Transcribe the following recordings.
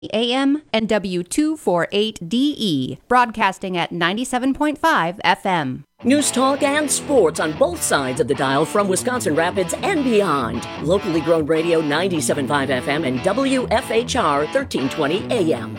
AM and W248DE, broadcasting at 97.5 FM. News talk and sports on both sides of the dial from Wisconsin Rapids and beyond. Locally grown radio 97.5 FM and WFHR 1320 AM.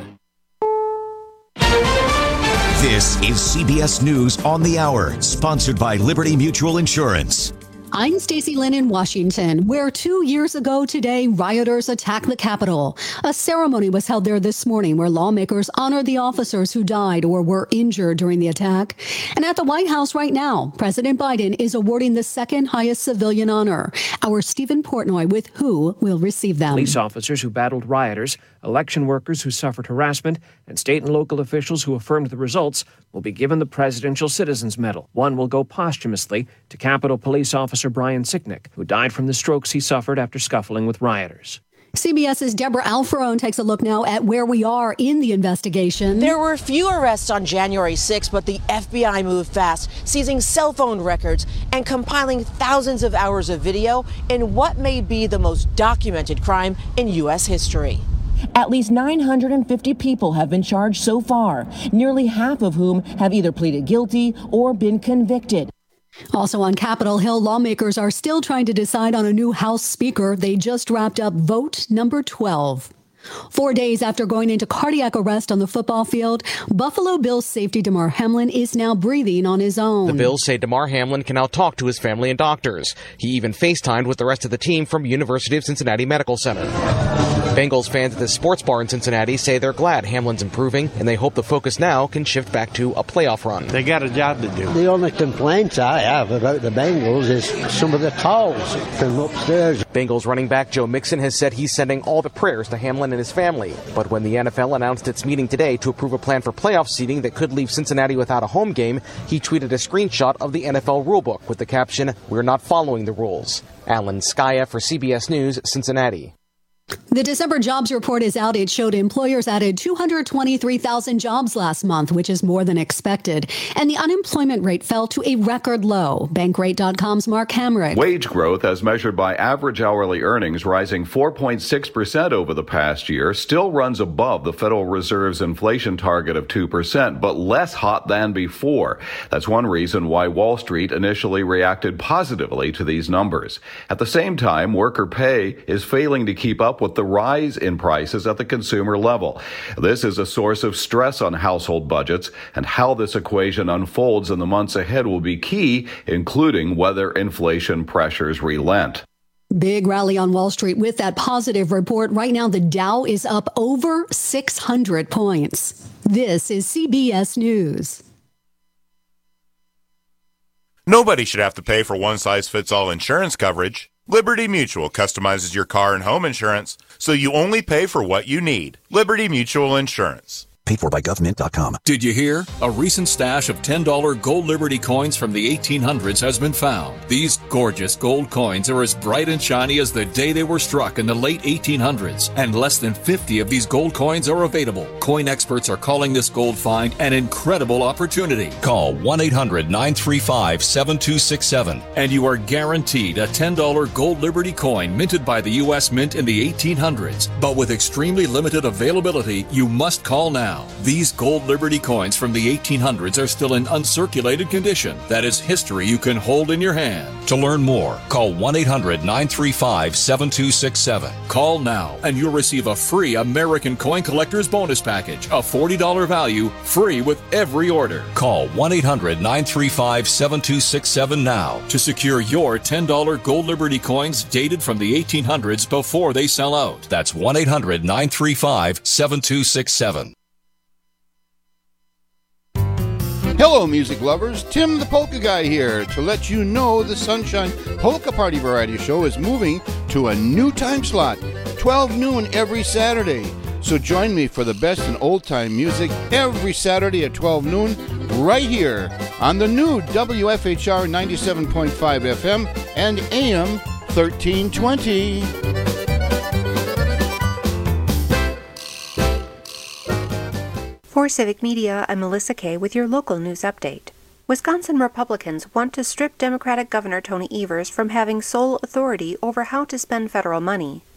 This is CBS News on the Hour, sponsored by Liberty Mutual Insurance. I'm Stacey Lynn in Washington, where 2 years ago today, rioters attacked the Capitol. A ceremony was held there this morning where lawmakers honored the officers who died or were injured during the attack. And at the White House right now, President Biden is awarding the second highest civilian honor. Our Stephen Portnoy with who will receive them. Police officers who battled rioters, election workers who suffered harassment, and state and local officials who affirmed the results will be given the Presidential Citizens Medal. One will go posthumously to Capitol Police Officer Brian Sicknick, who died from the strokes he suffered after scuffling with rioters. CBS's Deborah Alfarone takes a look now at where we are in the investigation. There were few arrests on January 6, but the FBI moved fast, seizing cell phone records and compiling thousands of hours of video in what may be the most documented crime in U.S. history. At least 950 people have been charged so far, nearly half of whom have either pleaded guilty or been convicted. Also on Capitol Hill, lawmakers are still trying to decide on a new House Speaker. They just wrapped up vote number 12. 4 days after going into cardiac arrest on the football field, Buffalo Bills safety Damar Hamlin is now breathing on his own. The Bills say Damar Hamlin can now talk to his family and doctors. He even FaceTimed with the rest of the team from University of Cincinnati Medical Center. Bengals fans at the sports bar in Cincinnati say they're glad Hamlin's improving, and they hope the focus now can shift back to a playoff run. They got a job to do. The only complaints I have about the Bengals is some of the calls from upstairs. Bengals running back Joe Mixon has said he's sending all the prayers to Hamlin and his family. But when the NFL announced its meeting today to approve a plan for playoff seeding that could leave Cincinnati without a home game, he tweeted a screenshot of the NFL rulebook with the caption, "We're not following the rules." Alan Skaya for CBS News, Cincinnati. The December jobs report is out. It showed employers added 223,000 jobs last month, which is more than expected. And the unemployment rate fell to a record low. Bankrate.com's Mark Hamrick. Wage growth, as measured by average hourly earnings, rising 4.6% over the past year, still runs above the Federal Reserve's inflation target of 2%, but less hot than before. That's one reason why Wall Street initially reacted positively to these numbers. At the same time, worker pay is failing to keep up with the rise in prices at the consumer level. This is a source of stress on household budgets, and how this equation unfolds in the months ahead will be key, including whether inflation pressures relent. Big rally on Wall Street with that positive report. Right now, the Dow is up over 600 points. This is CBS News. Nobody should have to pay for one-size-fits-all insurance coverage. Liberty Mutual customizes your car and home insurance so you only pay for what you need. Liberty Mutual Insurance. Paid for by government.com. Did you hear? A recent stash of $10 Gold Liberty coins from the 1800s has been found. These gorgeous gold coins are as bright and shiny as the day they were struck in the late 1800s, and less than 50 of these gold coins are available. Coin experts are calling this gold find an incredible opportunity. Call 1-800-935-7267. And you are guaranteed a $10 Gold Liberty coin minted by the U.S. Mint in the 1800s. But with extremely limited availability, you must call now. These Gold Liberty coins from the 1800s are still in uncirculated condition. That is history you can hold in your hand. To learn more, call 1-800-935-7267. Call now and you'll receive a free American Coin Collector's Bonus Package, a $40 value, free with every order. Call 1-800-935-7267 now to secure your $10 Gold Liberty coins dated from the 1800s before they sell out. That's 1-800-935-7267. Hello, music lovers. Tim the Polka Guy here to let you know the Sunshine Polka Party Variety Show is moving to a new time slot, 12 noon every Saturday. So join me for the best in old-time music every Saturday at 12 noon right here on the new WFHR 97.5 FM and AM 1320. For Civic Media, I'm Melissa Kay with your local news update. Wisconsin Republicans want to strip Democratic Governor Tony Evers from having sole authority over how to spend federal money.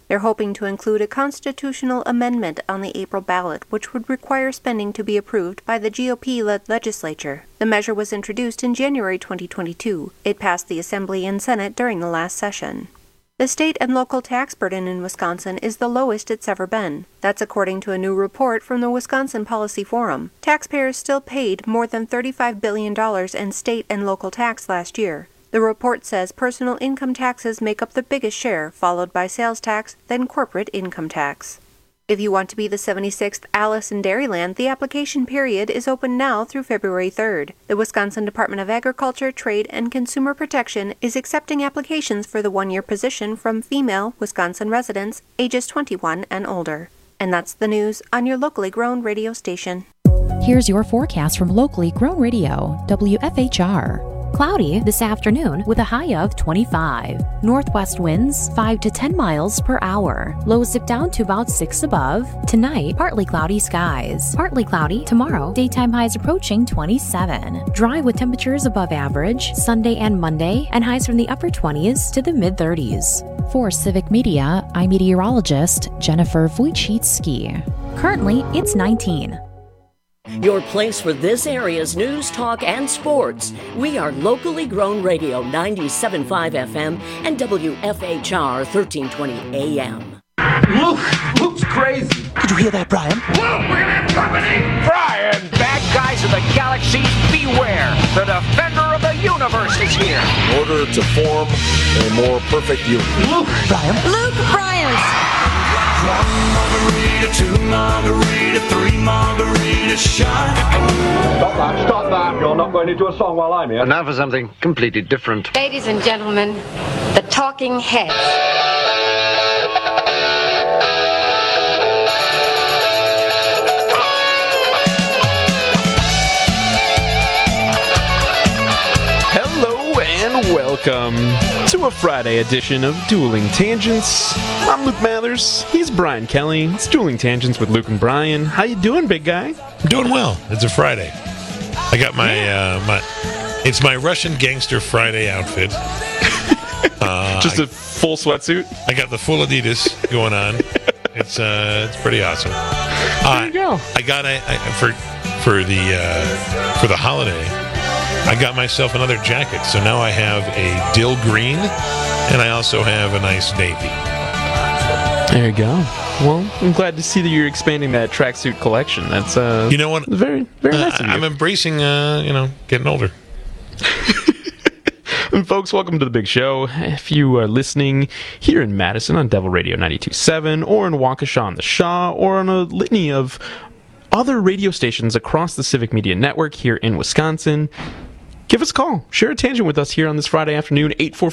They're hoping to include a constitutional amendment on the April ballot, which would require spending to be approved by the GOP-led legislature. The measure was introduced in January 2022. It passed the Assembly and Senate during the last session. The state and local tax burden in Wisconsin is the lowest it's ever been. That's according to a new report from the Wisconsin Policy Forum. Taxpayers still paid more than $35 billion in state and local tax last year. The report says personal income taxes make up the biggest share, followed by sales tax, then corporate income tax. If you want to be the 76th Alice in Dairyland, the application period is open now through February 3rd. The Wisconsin Department of Agriculture, Trade, and Consumer Protection is accepting applications for the one-year position from female Wisconsin residents ages 21 and older. And that's the news on your locally grown radio station. Here's your forecast from locally grown radio, WFHR. Cloudy this afternoon with a high of 25. Northwest winds 5 to 10 miles per hour. Lows dip down to about 6 above. Tonight, partly cloudy skies. Partly cloudy tomorrow. Daytime highs approaching 27. Dry with temperatures above average Sunday and Monday, and highs from the upper 20s to the mid-30s. For Civic Media, I'm meteorologist Jennifer Wojcicki. Currently, it's 19. Your place for this area's news, talk, and sports. We are locally grown radio 97.5 FM and WFHR 1320 AM. Luke's crazy. Did you hear that, Brian? Luke, we're gonna have company! Brian, bad guys of the galaxy, beware. The defender of the universe is here. In order to form a more perfect union. Luke, Brian. Luke Bryant. 1 margarita, 2 margarita, 3 margarita shot. Stop that. You're not going to do a song while I'm here. And now for something completely different. Ladies and gentlemen, the Talking Heads. Hello and welcome to a Friday edition of Dueling Tangents. I'm Luke Mathers. He's Brian Kelly. It's Dueling Tangents with Luke and Brian. How you doing, big guy? I'm doing well. It's a Friday. I got my it's my Russian Gangster Friday outfit. Just a full sweatsuit. I got the full Adidas going on. It's pretty awesome. There you go. I got for the holiday. I got myself another jacket, so now I have a dill green, and I also have a nice navy. There you go. Well, I'm glad to see that you're expanding that tracksuit collection. That's you know what? Very, very nice of you. I'm embracing, getting older. And folks, welcome to the big show. If you are listening here in Madison on Devil Radio 92.7, or in Waukesha on the Shaw, or on a litany of other radio stations across the Civic Media Network here in Wisconsin, give us a call. Share a tangent with us here on this Friday afternoon,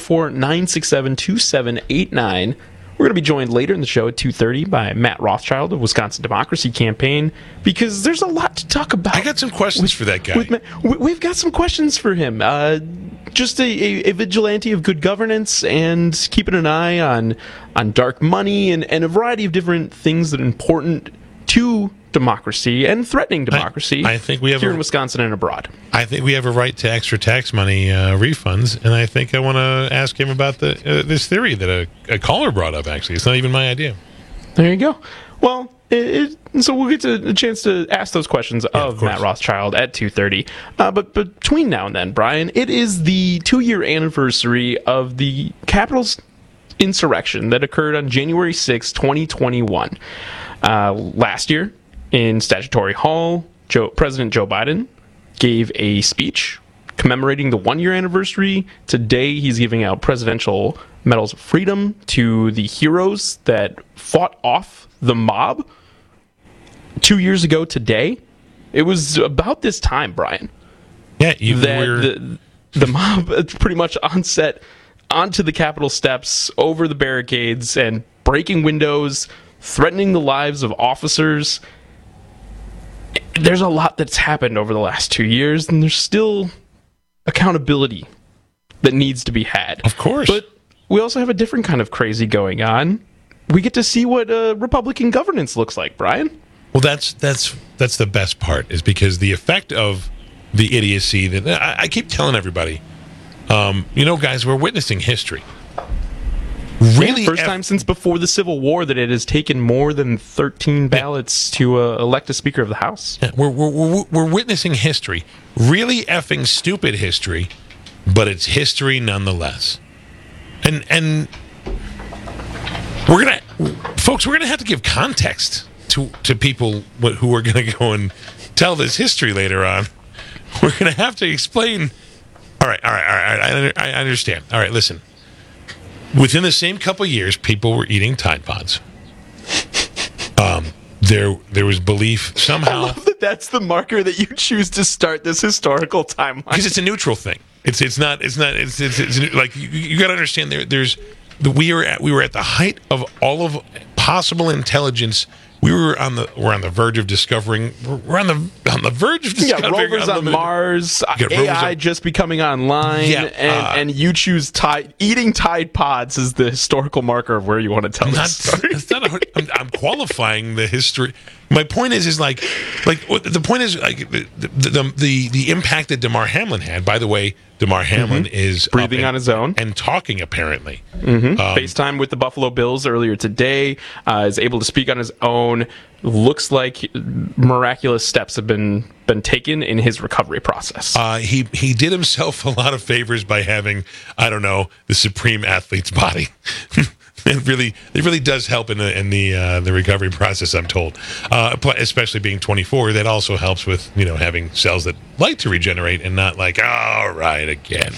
844-967-2789. We're going to be joined later in the show at 2:30 by Matt Rothschild of Wisconsin Democracy Campaign, because there's a lot to talk about. I got some questions for that guy. We've got some questions for him. Just a vigilante of good governance and keeping an eye on dark money and a variety of different things that are important to democracy and threatening democracy. I think we have here in Wisconsin and abroad. I think we have a right to extra tax money refunds, and I think I want to ask him about this theory that a caller brought up. Actually, it's not even my idea. There you go. Well, so we'll get a chance to ask those questions of Matt Rothschild at 2:30. But between now and then, Brian, it is the 2-year anniversary of the Capitol's insurrection that occurred on January 6, 2021. Last year, in Statutory Hall, President Joe Biden gave a speech commemorating the 1-year anniversary. Today, he's giving out Presidential Medals of Freedom to the heroes that fought off the mob 2 years ago today. It was about this time, Brian. Yeah, the mob pretty much onto the Capitol steps, over the barricades, and breaking windows, threatening the lives of officers. There's a lot that's happened over the last 2 years, and there's still accountability that needs to be had. Of course. But we also have a different kind of crazy going on. We get to see what Republican governance looks like, Brian. Well, that's the best part, is because the effect of the idiocy that I keep telling everybody, guys, we're witnessing history. Really, first time since before the Civil War that it has taken more than 13 ballots to elect a Speaker of the House. Yeah, we're witnessing history, really effing stupid history, but it's history nonetheless. And we're gonna have to give context to people who are gonna go and tell this history later on. We're gonna have to explain. All right. I understand. All right, listen. Within the same couple of years, people were eating Tide Pods. There was belief somehow. I love that that's the marker that you choose to start this historical timeline. Because it's a neutral thing. It's like you got to understand. We were at the height of all of possible intelligence. We were on the verge of discovering. We're on the verge of discovering. Rovers on Mars, AI just becoming online, and you choose eating Tide Pods as the historical marker of where you want to tell this story. I'm qualifying the history. My point is the point is the impact that Damar Hamlin had. By the way, Damar Hamlin is breathing on his own and talking apparently. FaceTime with the Buffalo Bills earlier today. Is able to speak on his own. Looks like miraculous steps have been taken in his recovery process. He did himself a lot of favors by having, I don't know, the supreme athlete's body. It really does help in the recovery process, I'm told. Especially being 24, that also helps with having cells that like to regenerate and not like, all right, again.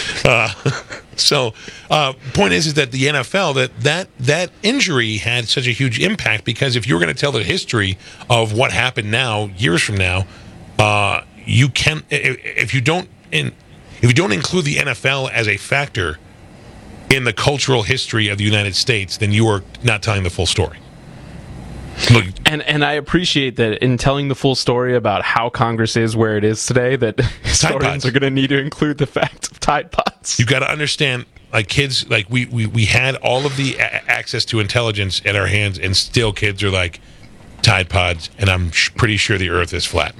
So point is that the NFL that injury had such a huge impact, because if you're going to tell the history of what happened now, years from now, you can if you don't include the NFL as a factor in the cultural history of the United States, then you are not telling the full story. Look, and I appreciate that in telling the full story about how Congress is where it is today, that historians are going to need to include the fact of Tide Pods. You got to understand, like kids, like we had all of the access to intelligence at our hands, and still kids are like Tide Pods, and I'm pretty sure the Earth is flat.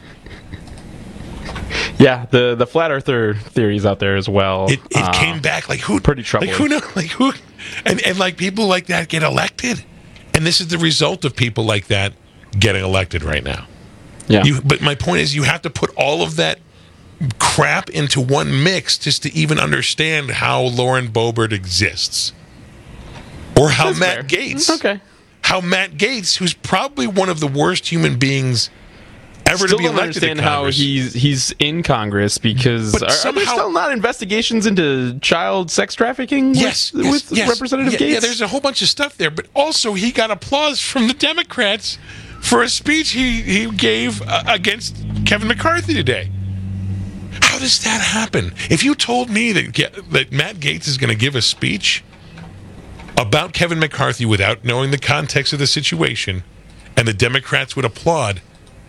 Yeah, the flat earther theories out there as well. It came back like who? Pretty troubling. Like who knows? Like who? And like people like that get elected, and this is the result of people like that getting elected right now. Yeah. But my point is, you have to put all of that crap into one mix just to even understand how Lauren Boebert exists, or how That's Matt fair. Gaetz. Okay. How Matt Gaetz, who's probably one of the worst human beings ever Still to be don't elected understand in Congress. how he's in Congress, because are there still not investigations into child sex trafficking with Representative Gaetz? Yeah, there's a whole bunch of stuff there, but also he got applause from the Democrats for a speech he gave against Kevin McCarthy today. How does that happen? If you told me that Matt Gaetz is going to give a speech about Kevin McCarthy without knowing the context of the situation, and the Democrats would applaud,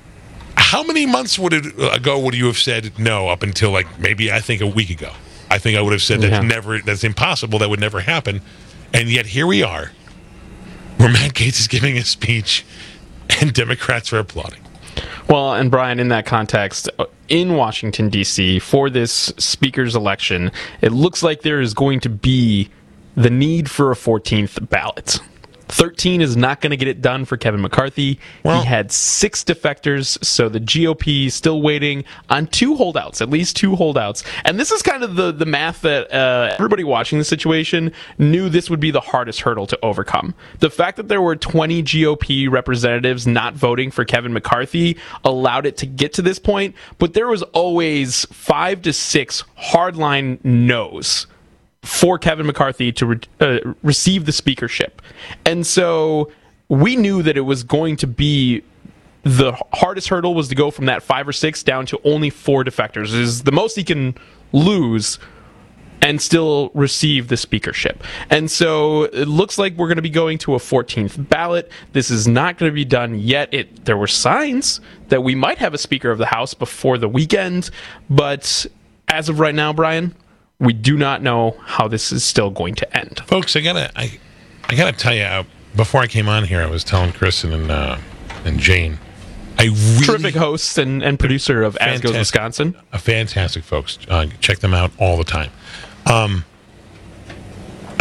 how many months ago would you have said no? Up until maybe I think a week ago, I think I would have said that's impossible. That would never happen. And yet here we are, where Matt Gaetz is giving a speech, and Democrats are applauding. Well, and Brian, in that context, in Washington D.C. for this speaker's election, it looks like there is going to be the need for a 14th ballot. 13 is not going to get it done for Kevin McCarthy. He had 6 defectors, so the GOP is still waiting on 2 holdouts, at least 2 holdouts. And this is kind of the math that everybody watching the situation knew this would be the hardest hurdle to overcome. The fact that there were 20 GOP representatives not voting for Kevin McCarthy allowed it to get to this point, but there was always 5 to 6 hardline no's for Kevin McCarthy to receive the speakership. And so we knew that it was going to be the hardest hurdle was to go from that 5 or 6 down to only 4 defectors. It is the most he can lose and still receive the speakership. And so it looks like we're going to be going to a 14th ballot. This is not going to be done yet. There were signs that we might have a Speaker of the House before the weekend, but as of right now, Brian, we do not know how this is still going to end. Folks, I gotta tell you, before I came on here, I was telling Kristen and Jane, terrific host and producer of As Goes Wisconsin. Fantastic folks. Check them out all the time. I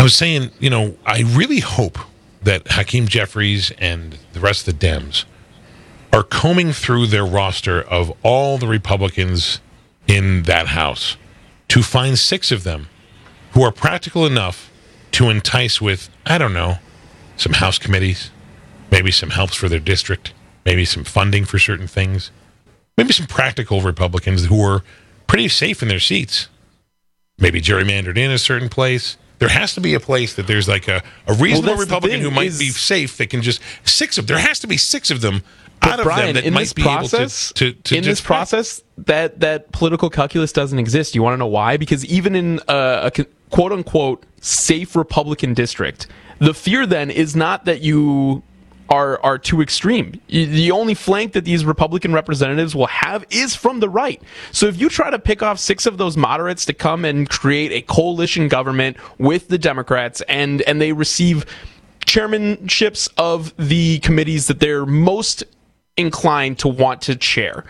was saying, I really hope that Hakeem Jeffries and the rest of the Dems are combing through their roster of all the Republicans in that House to find 6 of them who are practical enough to entice with, I don't know, some House committees, maybe some helps for their district, maybe some funding for certain things, maybe some practical Republicans who are pretty safe in their seats, maybe gerrymandered in a certain place. There has to be a place that there's like a reasonable Republican who might be safe that can just 6 of there has to be 6 of them out of Brian, them that might be able to in this process that political calculus doesn't exist. You want to know why? Because even in a quote unquote safe Republican district, the fear then is not that you are too extreme. The only flank that these Republican representatives will have is from the right. So if you try to pick off 6 of those moderates to come and create a coalition government with the Democrats and they receive chairmanships of the committees that they're most inclined to want to chair,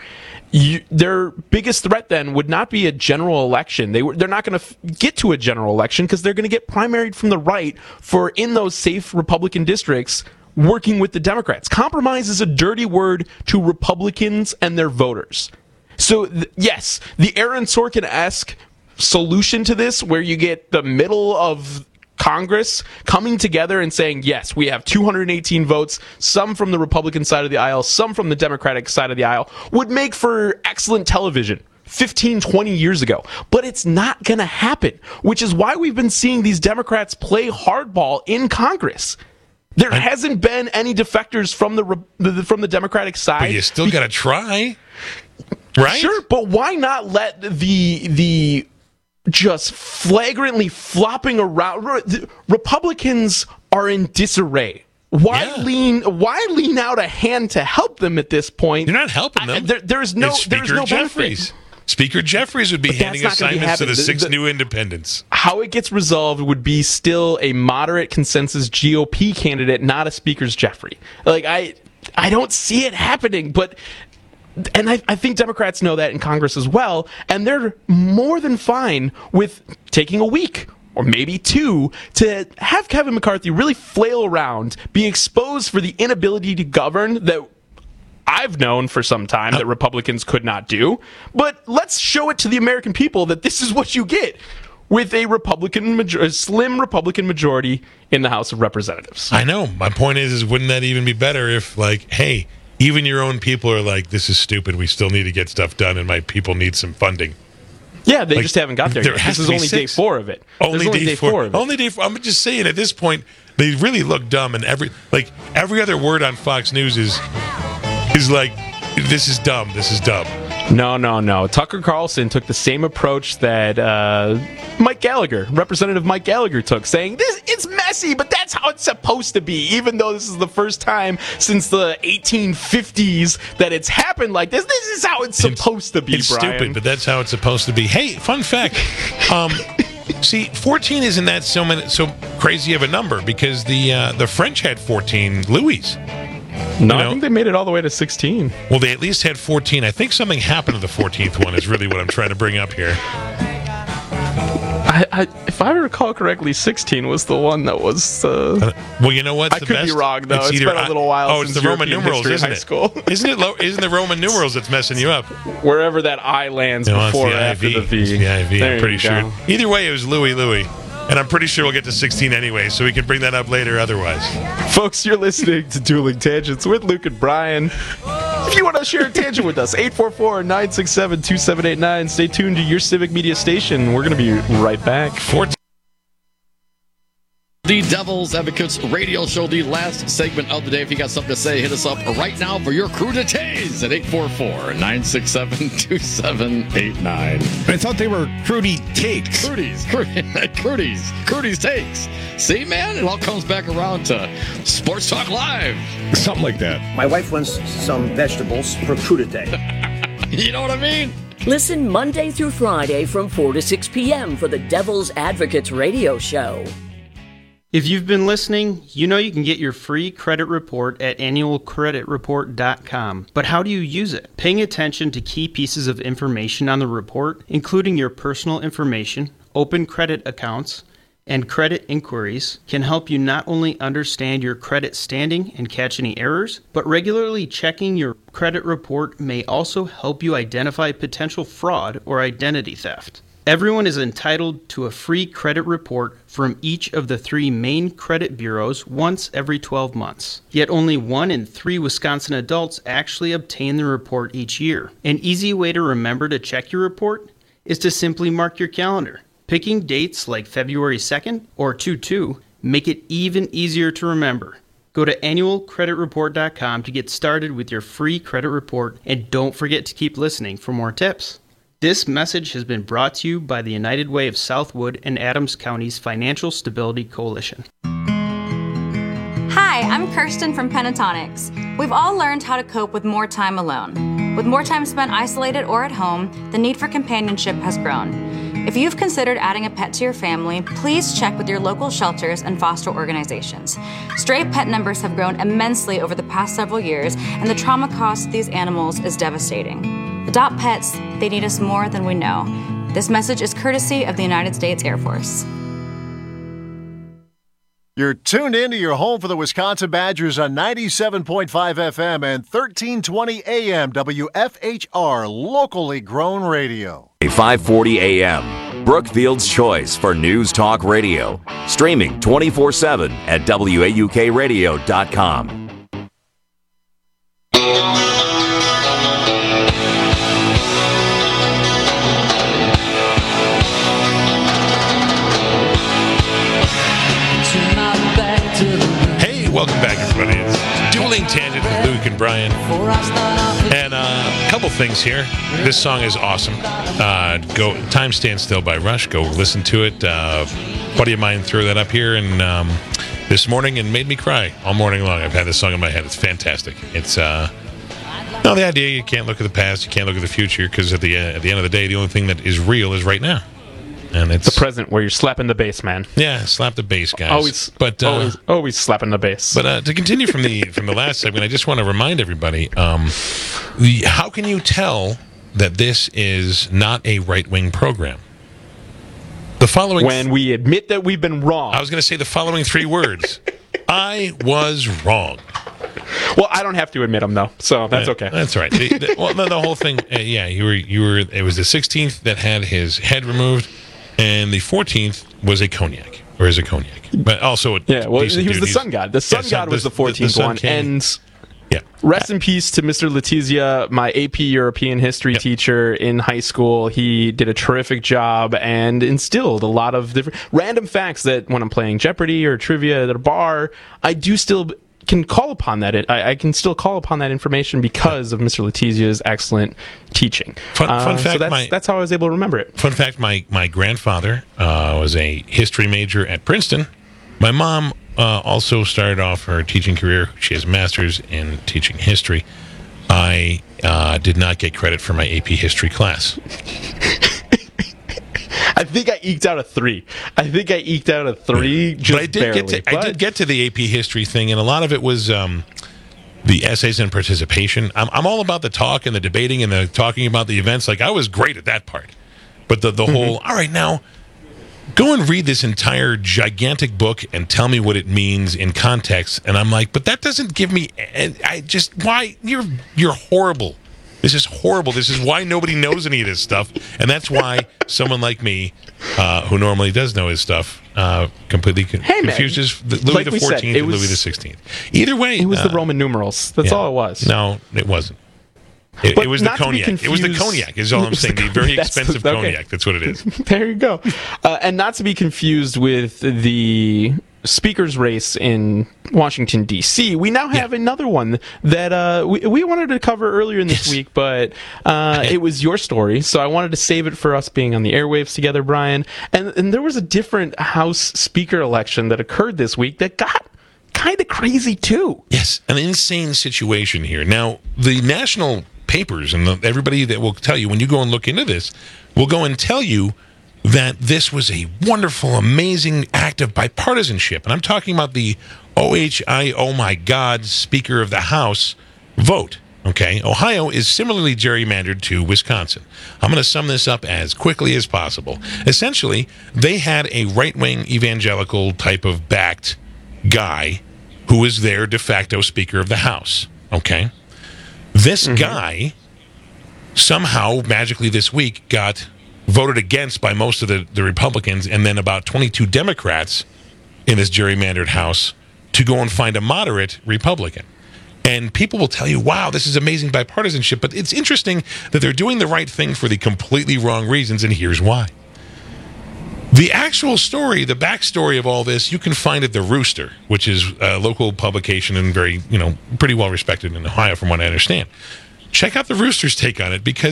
their biggest threat then would not be a general election. They're not going to get to a general election because they're going to get primaried from the right for in those safe Republican districts working with the Democrats. Compromise is a dirty word to Republicans and their voters. So yes, the Aaron Sorkin-esque solution to this, where you get the middle of Congress coming together and saying, yes, we have 218 votes, some from the Republican side of the aisle, some from the Democratic side of the aisle, would make for excellent television 15, 20 years ago. But it's not going to happen, which is why we've been seeing these Democrats play hardball in Congress. There hasn't been any defectors from the Democratic side. But you still got to try, right? Sure, but why not let the just flagrantly flopping around. Republicans are in disarray. Why lean out a hand to help them at this point? You're not helping them. There's no Jeffries. benefit. Speaker Jeffries would be handing assignments to the 6 new independents. How it gets resolved would be still a moderate consensus GOP candidate, not a Speaker's Jeffrey. Like I don't see it happening, but. And I think Democrats know that in Congress as well, and they're more than fine with taking a week or maybe 2 to have Kevin McCarthy really flail around, be exposed for the inability to govern that I've known for some time that Republicans could not do. But let's show it to the American people that this is what you get with a slim Republican majority in the House of Representatives. I know. My point is wouldn't that even be better if, like, hey, even your own people are like, this is stupid, we still need to get stuff done, and my people need some funding. Yeah, they just haven't got there yet. This is only day 4 of it. Only day 4 of it. Only day 4. I'm just saying, at this point, they really look dumb, and every other word on Fox News is like, this is dumb, this is dumb. No. Tucker Carlson took the same approach that Representative Mike Gallagher took, saying, it's messy, but that's how it's supposed to be, even though this is the first time since the 1850s that it's happened like this. This is how it's supposed to be, it's Brian. Stupid, but that's how it's supposed to be. Hey, fun fact. See, 14 isn't that so crazy of a number because the French had 14 Louis. No, I think they made it all the way to 16. Well, they at least had 14. I think something happened to the 14th one is really what I'm trying to bring up here. If I recall correctly, 16 was the one that was... well, you know what's the best? I could be wrong, though. It's been a little while since it's the Roman numerals, isn't it? School. Isn't the Roman numerals that's messing you up? Wherever that I lands before or after the V. It's the IV, there I'm pretty sure. Either way, it was Louis. And I'm pretty sure we'll get to 16 anyway, so we can bring that up later otherwise. Folks, you're listening to Dueling Tangents with Luke and Brian. If you want to share a tangent with us, 844-967-2789. Stay tuned to your Civic Media station. We're going to be right back. The Devil's Advocates radio show, the last segment of the day. If you got something to say, hit us up right now for your crudités at 844-967-2789. I thought they were Crudy Takes. Crudy's Takes. See, man, it all comes back around to Sports Talk Live. Something like that. My wife wants some vegetables for crudité. You know what I mean? Listen Monday through Friday from 4 to 6 p.m. for the Devil's Advocates radio show. If you've been listening, you know you can get your free credit report at annualcreditreport.com. But how do you use it? Paying attention to key pieces of information on the report, including your personal information, open credit accounts, and credit inquiries can help you not only understand your credit standing and catch any errors, but regularly checking your credit report may also help you identify potential fraud or identity theft. Everyone is entitled to a free credit report from each of the 3 main credit bureaus once every 12 months. Yet only 1 in 3 Wisconsin adults actually obtain the report each year. An easy way to remember to check your report is to simply mark your calendar. Picking dates like February 2nd or 2/2 make it even easier to remember. Go to annualcreditreport.com to get started with your free credit report, and don't forget to keep listening for more tips. This message has been brought to you by the United Way of Southwood and Adams County's Financial Stability Coalition. Hi, I'm Kirsten from Pentatonics. We've all learned how to cope with more time alone. With more time spent isolated or at home, the need for companionship has grown. If you've considered adding a pet to your family, please check with your local shelters and foster organizations. Stray pet numbers have grown immensely over the past several years, and the trauma caused to these animals is devastating. Adopt pets, they need us more than we know. This message is courtesy of the United States Air Force. You're tuned into your home for the Wisconsin Badgers on 97.5 FM and 1320 AM WFHR, locally grown radio. 540 AM, Brookfield's choice for News Talk Radio. Streaming 24/7 at WAUKradio.com. Welcome back, everybody. It's Dueling Tangent with Luke and Brian. And a couple things here. This song is awesome. Time Stand Still by Rush. Go listen to it. A buddy of mine threw that up here and this morning and made me cry all morning long. I've had this song in my head. It's fantastic. It's the idea you can't look at the past, you can't look at the future, because at the end of the day, the only thing that is real is right now. And it's the present where you're slapping the bass, man. Yeah, slap the bass, guys. Always slapping the bass. But to continue from the last segment, I just want to remind everybody: how can you tell that this is not a right-wing program? The following, when we admit that we've been wrong. I was going to say the following 3 words: I was wrong. Well, I don't have to admit them though, so that's okay. That's right. The whole thing. You were. It was the 16th that had his head removed. And the 14th was a cognac, or is a cognac. But also he was the sun god. The sun god was the 14th one. And rest in peace to Mr. Letizia, my AP European history teacher in high school. He did a terrific job and instilled a lot of different random facts that when I'm playing Jeopardy or trivia at a bar, I do still can call upon that. I can still call upon that information because of Mr. Letizia's excellent teaching. Fun fact, so that's how I was able to remember it. Fun fact, my grandfather was a history major at Princeton. My mom also started off her teaching career. She has a master's in teaching history. I did not get credit for my AP history class. I think I eked out a 3. Just but I did get to the AP history thing, and a lot of it was the essays and participation. I'm all about the talk and the debating and the talking about the events. Like, I was great at that part. But the whole, all right, now, go and read this entire gigantic book and tell me what it means in context. And I'm like, but that doesn't give me, why? You're horrible. This is horrible. This is why nobody knows any of this stuff. And that's why someone like me, who normally does know his stuff, completely confuses Louis the 14th and Louis the 16th. Either way. It was the Roman numerals. That's all it was. No, it wasn't. It was the cognac. It was the cognac, is all I'm saying. The very expensive cognac. That's what it is. There you go. And not to be confused with the speaker's race in Washington, D.C., we now have another one that we wanted to cover earlier in this week, but it was your story, so I wanted to save it for us being on the airwaves together, Brian. And there was a different House Speaker election that occurred this week that got kind of crazy, too. Yes, an insane situation here. Now, the national papers and everybody that will tell you, when you go and look into this, will go and tell you that this was a wonderful, amazing act of bipartisanship. And I'm talking about the oh my God, Speaker of the House vote. Okay, Ohio is similarly gerrymandered to Wisconsin. I'm going to sum this up as quickly as possible. Essentially, they had a right-wing evangelical type of backed guy who was their de facto Speaker of the House. Okay, this guy somehow magically this week got voted against by most of the Republicans, and then about 22 Democrats in this gerrymandered House to go and find a moderate Republican. And people will tell you, wow, this is amazing bipartisanship, but it's interesting that they're doing the right thing for the completely wrong reasons, and here's why. The actual story, the backstory of all this, you can find at The Rooster, which is a local publication and very, pretty well respected in Ohio from what I understand. Check out The Rooster's take on it, because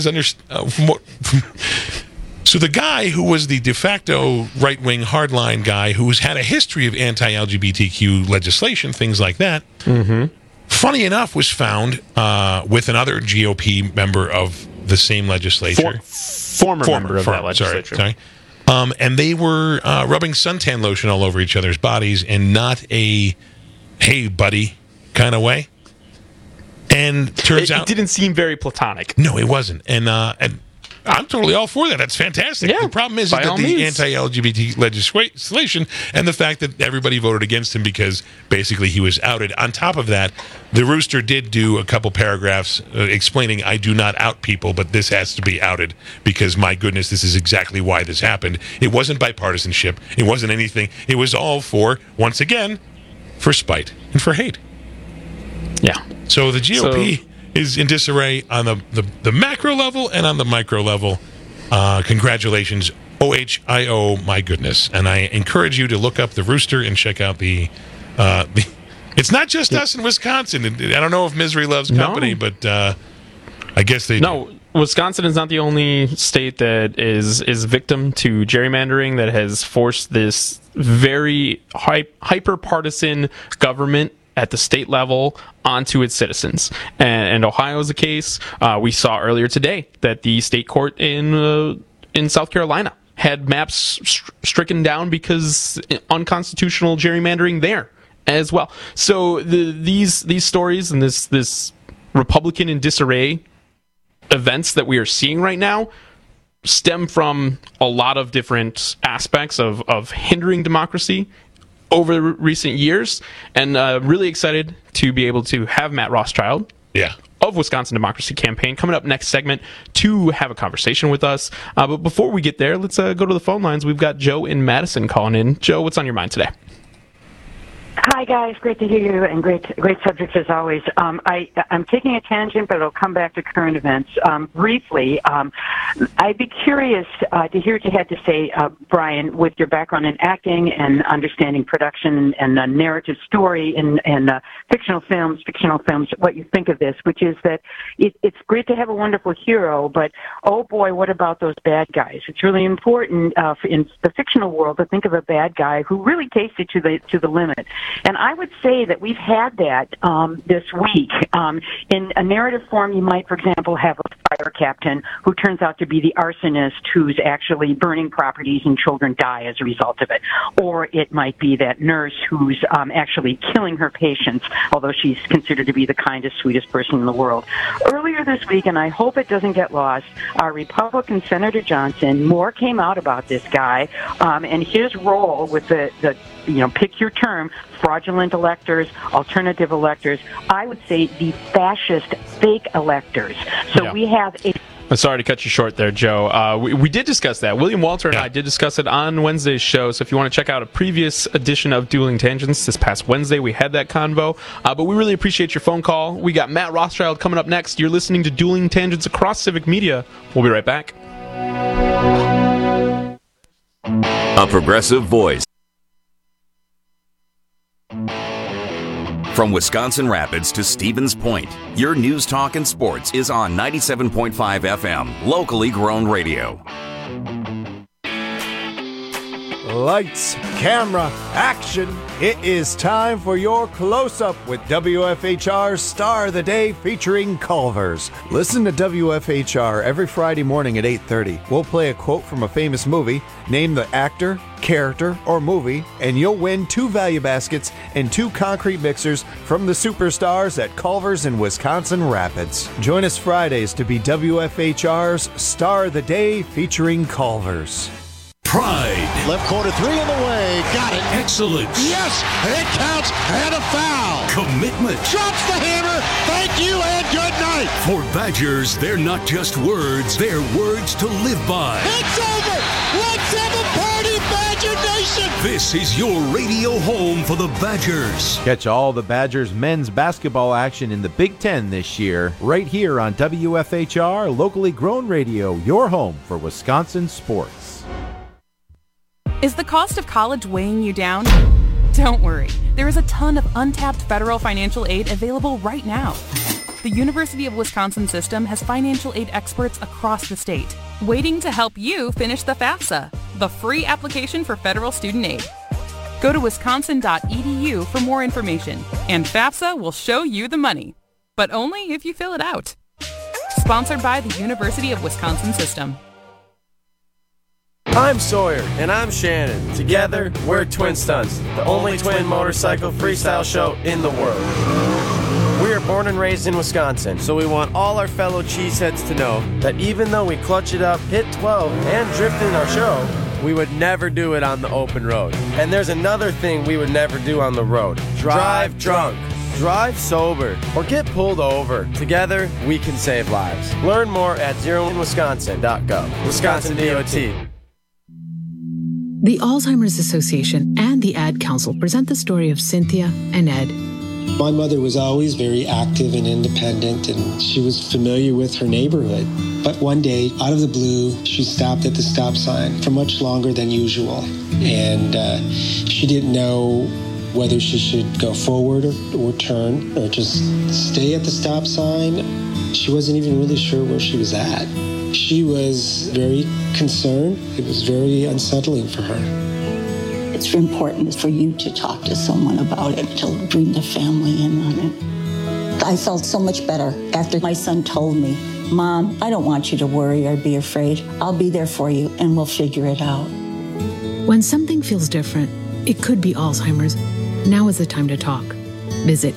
so the guy who was the de facto right-wing hardline guy who's had a history of anti-LGBTQ legislation, things like that, funny enough, was found with another GOP member of the same legislature. Former member of that legislature. Sorry. And they were rubbing suntan lotion all over each other's bodies in not a, hey, buddy, kind of way. And turns out... It didn't seem very platonic. No, it wasn't. And I'm totally all for that. That's fantastic. Yeah, the problem is that the anti-LGBT legislation and the fact that everybody voted against him because basically he was outed. On top of that, the Rooster did do a couple paragraphs explaining, I do not out people, but this has to be outed because, my goodness, this is exactly why this happened. It wasn't bipartisanship. It wasn't anything. It was all for, once again, for spite and for hate. Yeah. So the GOP... is in disarray on the macro level and on the micro level. Congratulations, OHIO, my goodness. And I encourage you to look up The Rooster and check out the it's not just us in Wisconsin. I don't know if misery loves company, but I guess they do. Wisconsin is not the only state that is victim to gerrymandering, that has forced this very hyper-partisan government at the state level onto its citizens. And Ohio is the case. We saw earlier today that the state court in South Carolina had maps stricken down because unconstitutional gerrymandering there as well. So these stories and this Republican in disarray events that we are seeing right now stem from a lot of different aspects of hindering democracy over recent years, and really excited to be able to have Matt Rothschild of Wisconsin Democracy Campaign coming up next segment to have a conversation with us. But before we get there, let's go to the phone lines. We've got Joe in Madison calling in. Joe, what's on your mind today? Hi, guys. Great to hear you, and great subjects as always. I'm taking a tangent, but it'll come back to current events. Briefly, I'd be curious to hear what you had to say, Brian, with your background in acting and understanding production and narrative story and fictional films, what you think of this, which is that it's great to have a wonderful hero, but, oh boy, what about those bad guys? It's really important in the fictional world to think of a bad guy who really takes it to the limit. And I would say that we've had that this week. In a narrative form, you might, for example, have a fire captain who turns out to be the arsonist who's actually burning properties and children die as a result of it. Or it might be that nurse who's actually killing her patients, although she's considered to be the kindest, sweetest person in the world. Earlier this week, and I hope it doesn't get lost, our Republican Senator Johnson, more came out about this guy and his role with the pick your term, fraudulent electors, alternative electors, I would say the fascist fake electors. So we have a... I'm sorry to cut you short there, Joe. We did discuss that. William Walter and I did discuss it on Wednesday's show, so if you want to check out a previous edition of Dueling Tangents this past Wednesday, we had that convo. But we really appreciate your phone call. We got Matt Rothschild coming up next. You're listening to Dueling Tangents across Civic Media. We'll be right back. A progressive voice. From Wisconsin Rapids to Stevens Point, your news, talk, and sports is on 97.5 FM, locally grown radio. Lights, camera, action. It is time for your close-up with WFHR's Star of the Day featuring Culver's. Listen to WFHR every Friday morning at 8:30. We'll play a quote from a famous movie, name the actor, character, or movie, and you'll win 2 value baskets and 2 concrete mixers from the superstars at Culver's in Wisconsin Rapids. Join us Fridays to be WFHR's Star of the Day featuring Culver's. Pride. Left corner 3 in the way. Got it. Excellence. Yes, it counts and a foul. Commitment. Drops the hammer. Thank you and good night. For Badgers, they're not just words, they're words to live by. It's over. Let's have a party, Badger Nation. This is your radio home for the Badgers. Catch all the Badgers men's basketball action in the Big Ten this year, right here on WFHR, locally grown radio, your home for Wisconsin sports. Is the cost of college weighing you down? Don't worry. There is a ton of untapped federal financial aid available right now. The University of Wisconsin system has financial aid experts across the state, waiting to help you finish the FAFSA, the free application for federal student aid. Go to wisconsin.edu for more information, and FAFSA will show you the money, but only if you fill it out. Sponsored by the University of Wisconsin system. I'm Sawyer. And I'm Shannon. Together, we're Twin Stunts, the only twin motorcycle freestyle show in the world. We are born and raised in Wisconsin, so we want all our fellow cheeseheads to know that even though we clutch it up, hit 12, and drift in our show, we would never do it on the open road. And there's another thing we would never do on the road. Drive drunk. Drive sober or get pulled over. Together, we can save lives. Learn more at zeroinwisconsin.gov. Wisconsin DOT. The Alzheimer's Association and the Ad Council present the story of Cynthia and Ed. My mother was always very active and independent, and she was familiar with her neighborhood. But one day, out of the blue, she stopped at the stop sign for much longer than usual. And she didn't know whether she should go forward or turn or just stay at the stop sign. She wasn't even really sure where she was at. She was very concerned. It was very unsettling for her. It's important for you to talk to someone about it, to bring the family in on it. I felt so much better after my son told me, Mom, I don't want you to worry or be afraid. I'll be there for you and we'll figure it out. When something feels different, it could be Alzheimer's. Now is the time to talk. Visit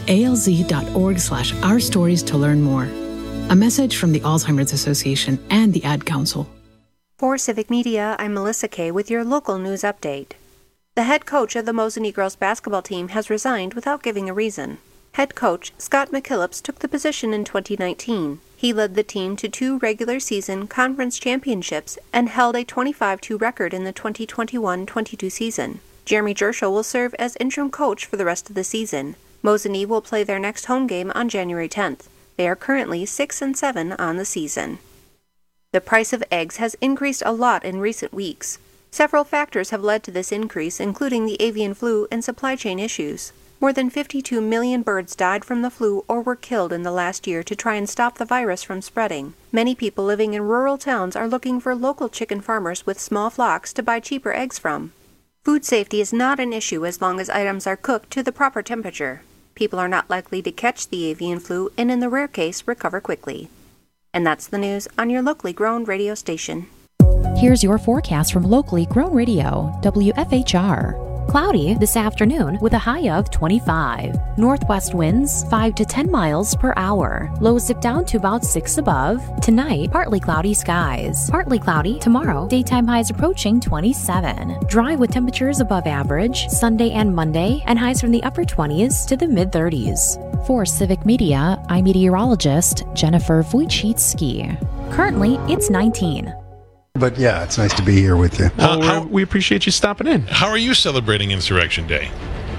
alz.org/ourstories to learn more. A message from the Alzheimer's Association and the Ad Council. For Civic Media, I'm Melissa Kay with your local news update. The head coach of the Mosinee girls basketball team has resigned without giving a reason. Head coach Scott McKillips took the position in 2019. He led the team to 2 regular season conference championships and held a 25-2 record in the 2021-22 season. Jeremy Jerschel will serve as interim coach for the rest of the season. Mosinee will play their next home game on January 10th. They are currently 6-7 on the season. The price of eggs has increased a lot in recent weeks. Several factors have led to this increase, including the avian flu and supply chain issues. More than 52 million birds died from the flu or were killed in the last year to try and stop the virus from spreading. Many people living in rural towns are looking for local chicken farmers with small flocks to buy cheaper eggs from. Food safety is not an issue as long as items are cooked to the proper temperature. People are not likely to catch the avian flu and, in the rare case, recover quickly. And that's the news on your locally grown radio station. Here's your forecast from locally grown radio, WFHR. Cloudy this afternoon with a high of 25. Northwest winds 5 to 10 miles per hour. Lows dip down to about 6 above. Tonight, partly cloudy skies. Partly cloudy tomorrow. Daytime highs approaching 27. Dry with temperatures above average Sunday and Monday, and highs from the upper 20s to the mid-30s. For Civic Media, I'm meteorologist Jennifer Wojcicki. Currently, it's 19. But yeah, it's nice to be here with you. We appreciate you stopping in. How are you celebrating Insurrection Day?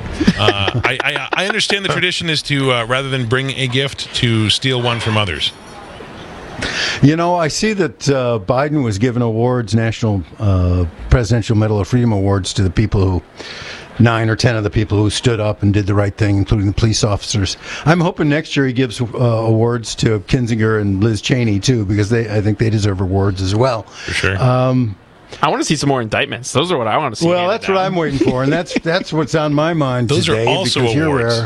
I understand the tradition is to, rather than bring a gift, to steal one from others. You know, I see that Biden was giving awards, National Presidential Medal of Freedom awards, to the people who, 9 or 10 of the people who stood up and did the right thing, including the police officers. I'm hoping next year he gives awards to Kinzinger and Liz Cheney, too, because I think they deserve awards as well. For sure. I want to see some more indictments. Those are what I want to see. Well, that's what I'm waiting for, and that's what's on my mind Those today. are also awards.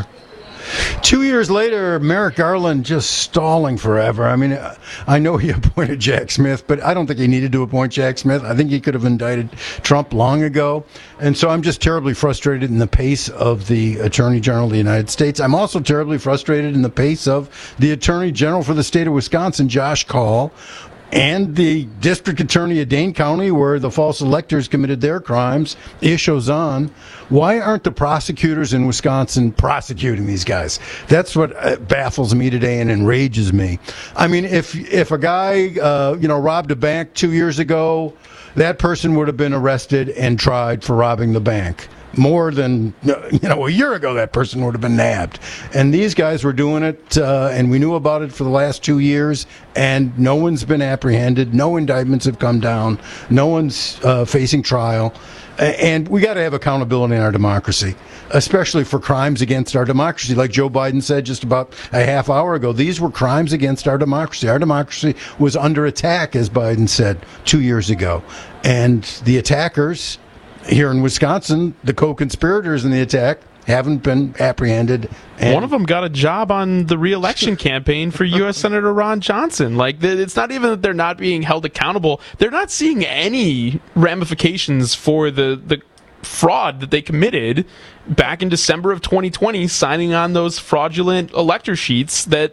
2 years later, Merrick Garland just stalling forever. I mean, I know he appointed Jack Smith, but I don't think he needed to appoint Jack Smith. I think he could have indicted Trump long ago. And so I'm just terribly frustrated in the pace of the Attorney General of the United States. I'm also terribly frustrated in the pace of the Attorney General for the state of Wisconsin, Josh Kaul, and the district attorney of Dane County, where the false electors committed their crimes, Ish Ozan. Why aren't the prosecutors in Wisconsin prosecuting these guys? That's what baffles me today and enrages me. I mean, if a guy robbed a bank 2 years ago, that person would have been arrested and tried for robbing the bank. More than a year ago, that person would have been nabbed. And these guys were doing it, and we knew about it for the last 2 years, and no one's been apprehended. No indictments have come down. No one's facing trial. And we got to have accountability in our democracy, especially for crimes against our democracy. Like Joe Biden said just about a half hour ago, these were crimes against our democracy. Our democracy was under attack, as Biden said 2 years ago. And the attackers here in Wisconsin, the co-conspirators in the attack, haven't been apprehended. One of them got a job on the re-election campaign for U.S. Senator Ron Johnson. Like, it's not even that they're not being held accountable. They're not seeing any ramifications for the fraud that they committed back in December of 2020, signing on those fraudulent elector sheets that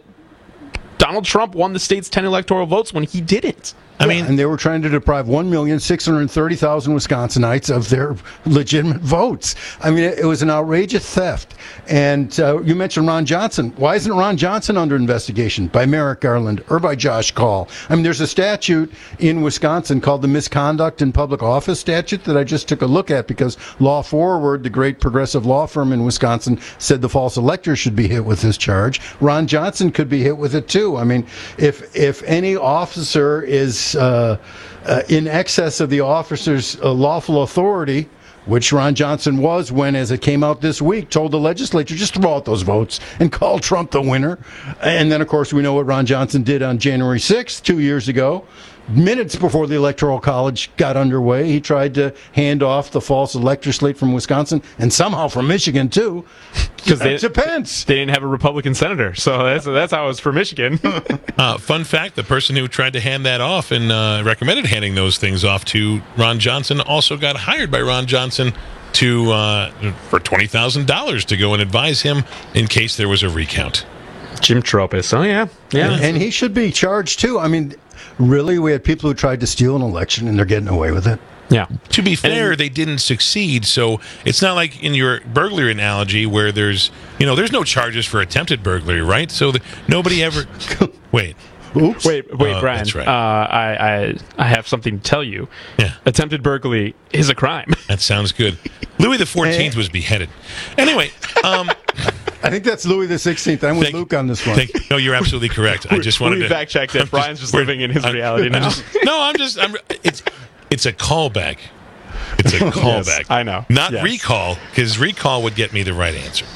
Donald Trump won the state's 10 electoral votes when he didn't. I mean, and they were trying to deprive 1,630,000 Wisconsinites of their legitimate votes. I mean, it was an outrageous theft. And you mentioned Ron Johnson. Why isn't Ron Johnson under investigation by Merrick Garland or by Josh Kaul? I mean, there's a statute in Wisconsin called the Misconduct in Public Office statute that I just took a look at because Law Forward, the great progressive law firm in Wisconsin, said the false electors should be hit with this charge. Ron Johnson could be hit with it too. I mean, if any officer is in excess of the officer's lawful authority, which Ron Johnson was when, as it came out this week, told the legislature just throw out those votes and call Trump the winner. And then, of course, we know what Ron Johnson did on January 6th, 2 years ago. Minutes before the Electoral College got underway, he tried to hand off the false elector slate from Wisconsin and somehow from Michigan, too, to Pence. They didn't have a Republican senator, so that's how it was for Michigan. Fun fact, the person who tried to hand that off and recommended handing those things off to Ron Johnson also got hired by Ron Johnson for $20,000 to go and advise him in case there was a recount. Jim Tropis. Oh, yeah. And he should be charged, too. I mean, really, we had people who tried to steal an election and they're getting away with it. Yeah. To be fair, they didn't succeed, so it's not like in your burglary analogy where there's no charges for attempted burglary, right? So nobody ever. Wait. Oops. Wait, Brian. That's right. I have something to tell you. Yeah. Attempted burglary is a crime. That sounds good. Louis XIV was beheaded. Anyway. I think that's Louis XVI. I'm with Luke on this one. No, you're absolutely correct. I just wanted to fact check that. Brian's just living in his reality now. It's a callback. It's a callback. Yes, I know. Not recall, because recall would get me the right answer.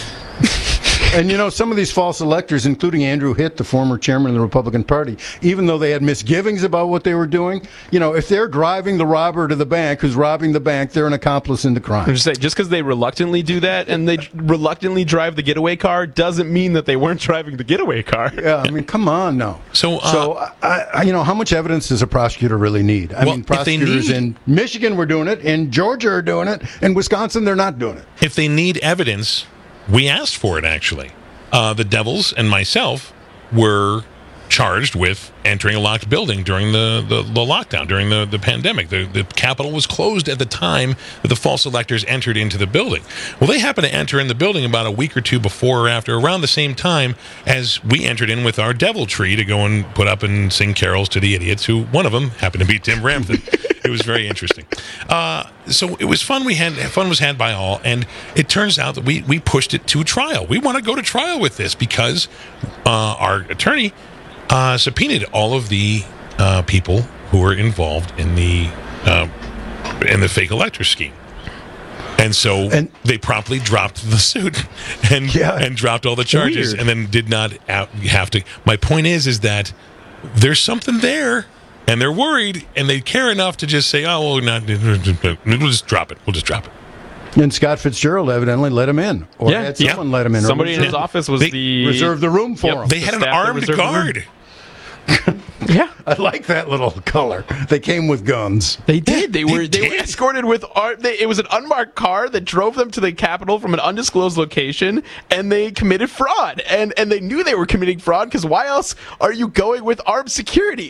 And, some of these false electors, including Andrew Hitt, the former chairman of the Republican Party, even though they had misgivings about what they were doing, if they're driving the robber to the bank who's robbing the bank, they're an accomplice in the crime. Just because they reluctantly do that and they reluctantly drive the getaway car doesn't mean that they weren't driving the getaway car. Yeah, I mean, come on now. So how much evidence does a prosecutor really need? I mean, prosecutors in Michigan were doing it, in Georgia are doing it, in Wisconsin they're not doing it. If they need evidence, we asked for it, actually. The Devils and myself were charged with entering a locked building during the lockdown, during the pandemic. The Capitol was closed at the time that the false electors entered into the building. Well, they happened to enter in the building about a week or two before or after, around the same time as we entered in with our devil tree to go and put up and sing carols to the idiots, who one of them happened to be Tim Ramthun. It was very interesting. So it was fun. Fun was had by all, and it turns out that we pushed it to trial. We want to go to trial with this because our attorney subpoenaed all of the people who were involved in the fake elector scheme. And so they promptly dropped the suit and dropped all the charges. Weird. And then did not have to. My point is that there's something there. and they're worried, and they care enough to just say, "Oh, well, we'll just drop it. We'll just drop it." And Scott Fitzgerald evidently let him in, or had someone let him in. Somebody in his office reserved the room for him. They had an armed guard. Yeah, I like that little color. They came with guns. They did. They were escorted with it was an unmarked car that drove them to the Capitol from an undisclosed location, and they committed fraud. And they knew they were committing fraud, because why else are you going with armed security?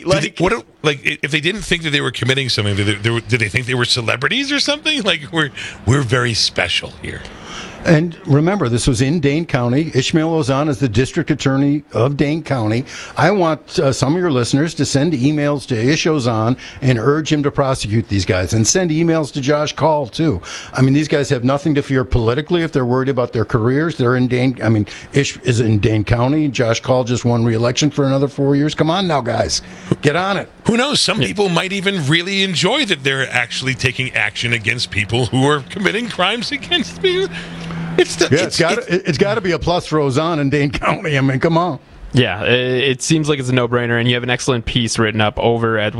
If they didn't think that they were committing something, did they think they were celebrities or something? Like, we're very special here. And remember, this was in Dane County. Ishmael Ozan is the district attorney of Dane County. I want some of your listeners to send emails to Ish Ozan and urge him to prosecute these guys. And send emails to Josh Call, too. I mean, these guys have nothing to fear politically if they're worried about their careers. They're in Dane. I mean, Ish is in Dane County. Josh Call just won re-election for another 4 years. Come on now, guys. Get on it. Who knows? Some people might even really enjoy that they're actually taking action against people who are committing crimes against people. It's got to be a plus for Ozan in Dane County. I mean, come on. Yeah, it seems like it's a no-brainer, and you have an excellent piece written up over at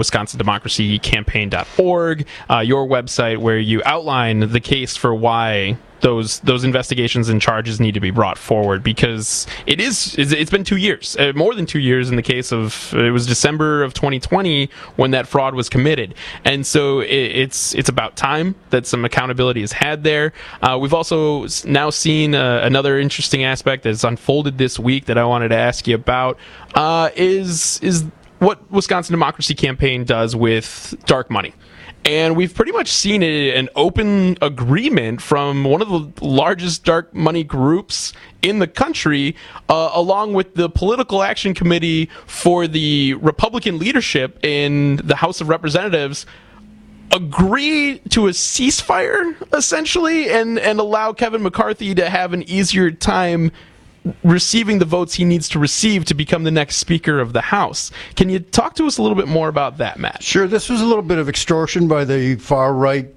WisconsinDemocracyCampaign.org, your website, where you outline the case for why those investigations and charges need to be brought forward, because it's been 2 years, more than 2 years in the case of, it was December of 2020 when that fraud was committed. And so it's about time that some accountability is had there. We've also now seen another interesting aspect that's unfolded this week that I wanted to ask you about, is what Wisconsin Democracy Campaign does with dark money. And we've pretty much seen an open agreement from one of the largest dark money groups in the country, along with the Political Action Committee for the Republican leadership in the House of Representatives, agree to a ceasefire, essentially, and allow Kevin McCarthy to have an easier time receiving the votes he needs to receive to become the next Speaker of the House. Can you talk to us a little bit more about that, Matt? Sure. This was a little bit of extortion by the far-right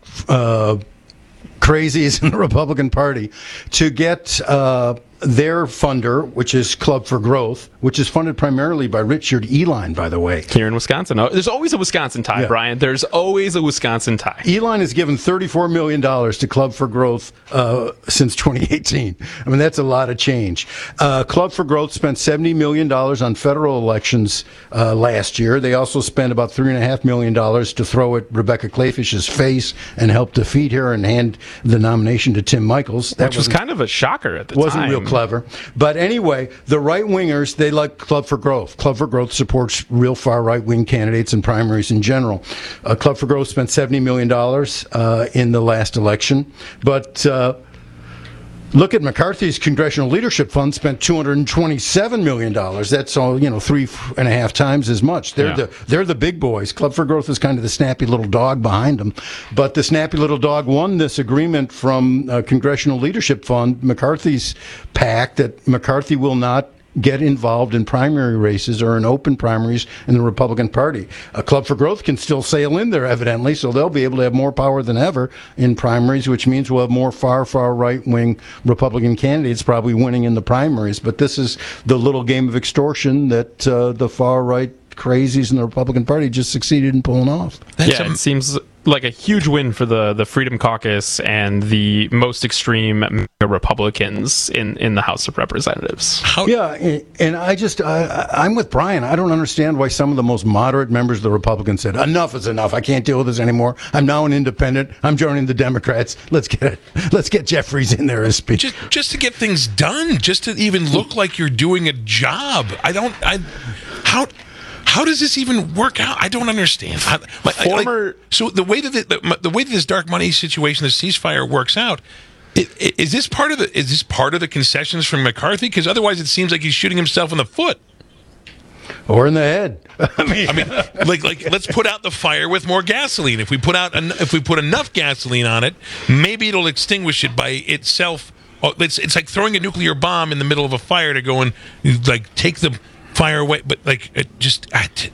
crazies in the Republican Party to get their funder, which is Club for Growth, which is funded primarily by Richard Eline, by the way. Here in Wisconsin. There's always a Wisconsin tie, Brian. There's always a Wisconsin tie. Eline has given $34 million to Club for Growth since 2018. I mean, that's a lot of change. Club for Growth spent $70 million on federal elections last year. They also spent about $3.5 million to throw at Rebecca Clayfish's face and help defeat her and hand the nomination to Tim Michels. Which was kind of a shocker at the time. Wasn't real clever. But anyway, the right-wingers, they like Club for Growth. Club for Growth supports real far right-wing candidates and primaries in general. Club for Growth spent $70 million in the last election. But look at McCarthy's Congressional Leadership Fund spent $227 million. That's all, 3.5 times as much. They're the big boys. Club for Growth is kind of the snappy little dog behind them. But the snappy little dog won this agreement from Congressional Leadership Fund, McCarthy's PAC, that McCarthy will not get involved in primary races or in open primaries in the Republican Party. Club for Growth can still sail in there, evidently, so they'll be able to have more power than ever in primaries, which means we'll have more far right-wing Republican candidates probably winning in the primaries. But this is the little game of extortion that the far-right crazies in the Republican Party just succeeded in pulling off. It seems like a huge win for the Freedom Caucus and the most extreme Republicans in the House of Representatives. And I'm with Brian. I don't understand why some of the most moderate members of the Republicans said, enough is enough. I can't deal with this anymore. I'm now an independent. I'm joining the Democrats. Let's get Jeffries in there as Speaker. Just to get things done, just to even look like you're doing a job. How does this even work out? I don't understand. So the way that this dark money situation, this ceasefire works out, is this part of the concessions from McCarthy? Because otherwise, it seems like he's shooting himself in the foot or in the head. I mean, let's put out the fire with more gasoline. If we put enough gasoline on it, maybe it'll extinguish it by itself. It's like throwing a nuclear bomb in the middle of a fire to go and take the fire away, but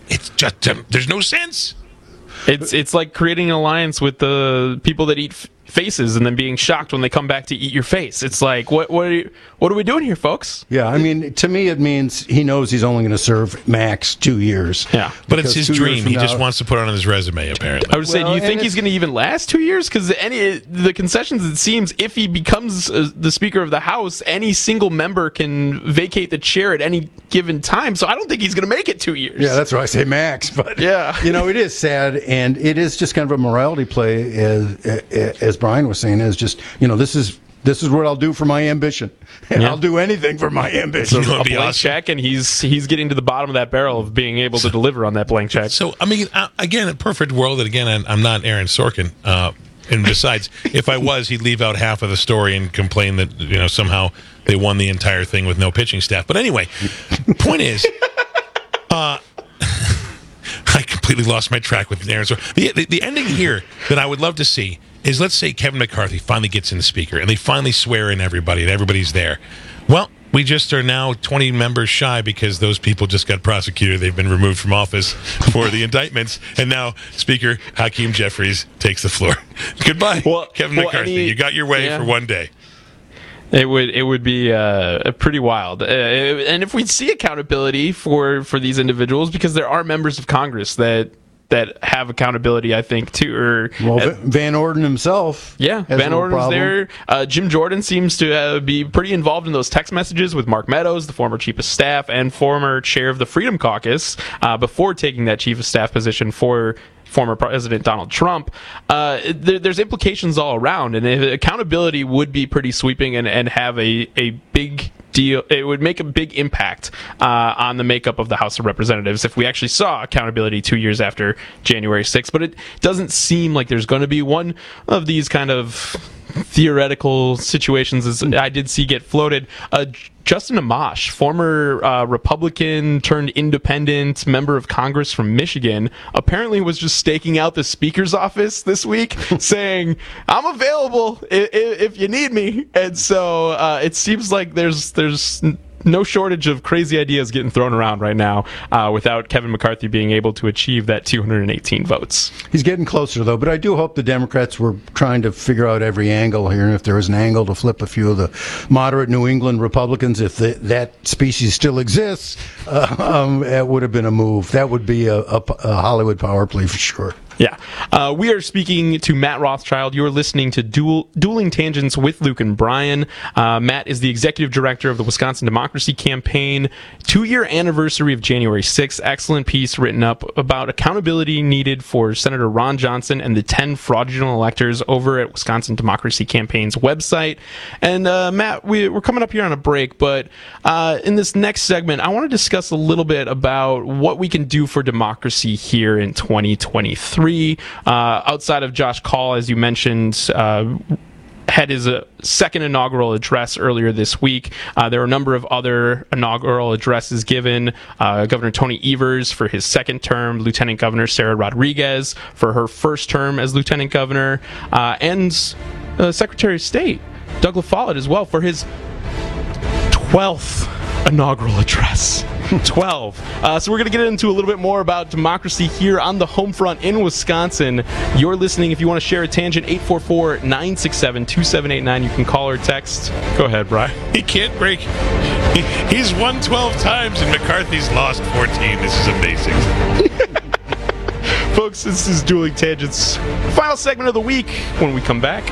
there's no sense. It's like creating an alliance with the people that eat faces and then being shocked when they come back to eat your face. It's like, what are we doing here, folks? Yeah, I mean, to me, it means he knows he's only going to serve max 2 years. Yeah, but it's his dream. He just wants to put it on his resume, apparently. I would say, do you think he's going to even last 2 years? Because the concessions, it seems, if he becomes the Speaker of the House, any single member can vacate the chair at any given time. So I don't think he's going to make it 2 years. Yeah, that's why I say max. But yeah, it is sad, and it is just kind of a morality play, as Brian was saying, is just, this is what I'll do for my ambition. And I'll do anything for my ambition. So a blank check, and he's getting to the bottom of that barrel of being able to deliver on that blank check. So, I mean, again, a perfect world, and again, I'm not Aaron Sorkin. And besides, if I was, he'd leave out half of the story and complain that, somehow they won the entire thing with no pitching staff. But anyway, point is, I completely lost my track with Aaron Sorkin. The ending here that I would love to see is, let's say Kevin McCarthy finally gets in the Speaker and they finally swear in everybody and everybody's there. Well, we just are now 20 members shy because those people just got prosecuted. They've been removed from office for the indictments. And now Speaker Hakeem Jeffries takes the floor. Goodbye, Kevin McCarthy. You got your way for one day. It would be pretty wild. And if we see accountability for these individuals, because there are members of Congress that have accountability, I think, too. Van Orden himself. Yeah, Van Orden's there. Jim Jordan seems to be pretty involved in those text messages with Mark Meadows, the former chief of staff and former chair of the Freedom Caucus, before taking that chief of staff position for former President Donald Trump. There's implications all around, and accountability would be pretty sweeping and have a big deal. It would make a big impact on the makeup of the House of Representatives if we actually saw accountability 2 years after January 6th. But it doesn't seem like there's going to be one of these kind of theoretical situations, as I did see get floated. Justin Amash, former Republican turned independent member of Congress from Michigan, apparently was just staking out the Speaker's office this week, saying, "I'm available if you need me." And so it seems like there's no shortage of crazy ideas getting thrown around right now without Kevin McCarthy being able to achieve that 218 votes. He's getting closer, though, but I do hope the Democrats were trying to figure out every angle here, and if there was an angle to flip a few of the moderate New England Republicans, if that species still exists, it would have been a move. That would be a Hollywood power play for sure. Yeah. We are speaking to Matt Rothschild. You're listening to Dueling Tangents with Luke and Brian. Matt is the executive director of the Wisconsin Democracy Campaign. 2-year anniversary of January 6th. Excellent piece written up about accountability needed for Senator Ron Johnson and the 10 fraudulent electors over at Wisconsin Democracy Campaign's website. And Matt, we're coming up here on a break, but in this next segment, I want to discuss a little bit about what we can do for democracy here in 2023. Outside of Josh Kaul, as you mentioned, had his second inaugural address earlier this week. There were a number of other inaugural addresses given. Governor Tony Evers for his second term, Lieutenant Governor Sarah Rodriguez for her first term as Lieutenant Governor, and Secretary of State Doug LaFollette as well for his 12th inaugural address. 12. So we're going to get into a little bit more about democracy here on the home front in Wisconsin. You're listening. If you want to share a tangent, 844-967-2789. You can call or text. Go ahead, Brian. He can't break. He's won 12 times and McCarthy's lost 14. This is amazing. Folks, this is Dueling Tangents. Final segment of the week when we come back.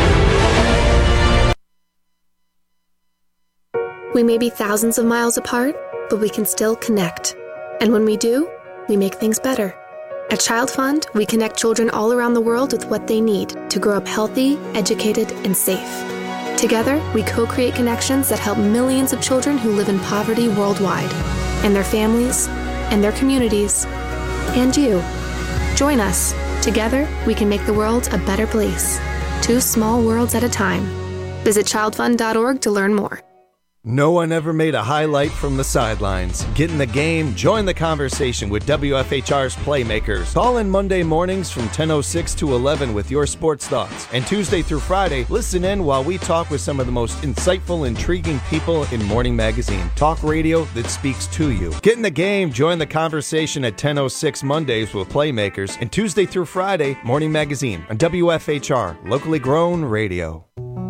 We may be thousands of miles apart, but we can still connect. And when we do, we make things better. At Child Fund, we connect children all around the world with what they need to grow up healthy, educated, and safe. Together, we co-create connections that help millions of children who live in poverty worldwide, and their families, and their communities, and you. Join us. Together, we can make the world a better place. 2 small worlds at a time. Visit childfund.org to learn more. No one ever made a highlight from the sidelines. Get in the game, join the conversation with WFHR's Playmakers. Call in Monday mornings from 10:06 to 11 with your sports thoughts. And Tuesday through Friday, listen in while we talk with some of the most insightful, intriguing people in Morning Magazine. Talk radio that speaks to you. Get in the game, join the conversation at 10:06 Mondays with Playmakers. And Tuesday through Friday, Morning Magazine on WFHR, locally grown radio.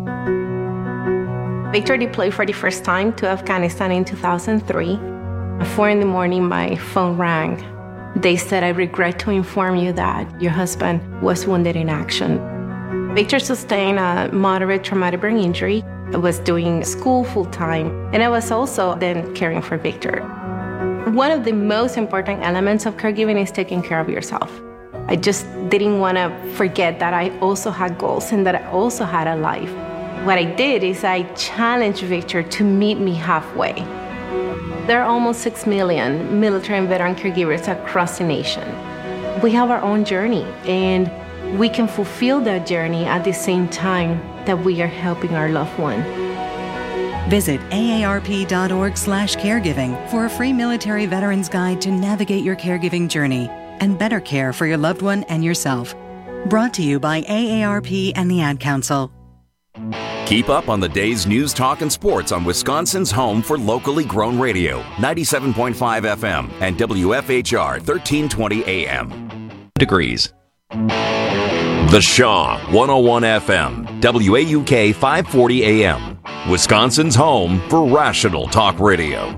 Victor deployed for the first time to Afghanistan in 2003. At 4 a.m, my phone rang. They said, "I regret to inform you that your husband was wounded in action." Victor sustained a moderate traumatic brain injury. I was doing school full-time, and I was also then caring for Victor. One of the most important elements of caregiving is taking care of yourself. I just didn't want to forget that I also had goals and that I also had a life. What I did is I challenged Victor to meet me halfway. There are almost 6 million military and veteran caregivers across the nation. We have our own journey, and we can fulfill that journey at the same time that we are helping our loved one. Visit aarp.org/caregiving for a free military veterans guide to navigate your caregiving journey and better care for your loved one and yourself. Brought to you by AARP and the Ad Council. Keep up on the day's news, talk, and sports on Wisconsin's home for locally grown radio, 97.5 FM and WFHR 1320 AM. Degrees. The Shaw, 101 FM, WAUK 540 AM. Wisconsin's home for rational talk radio.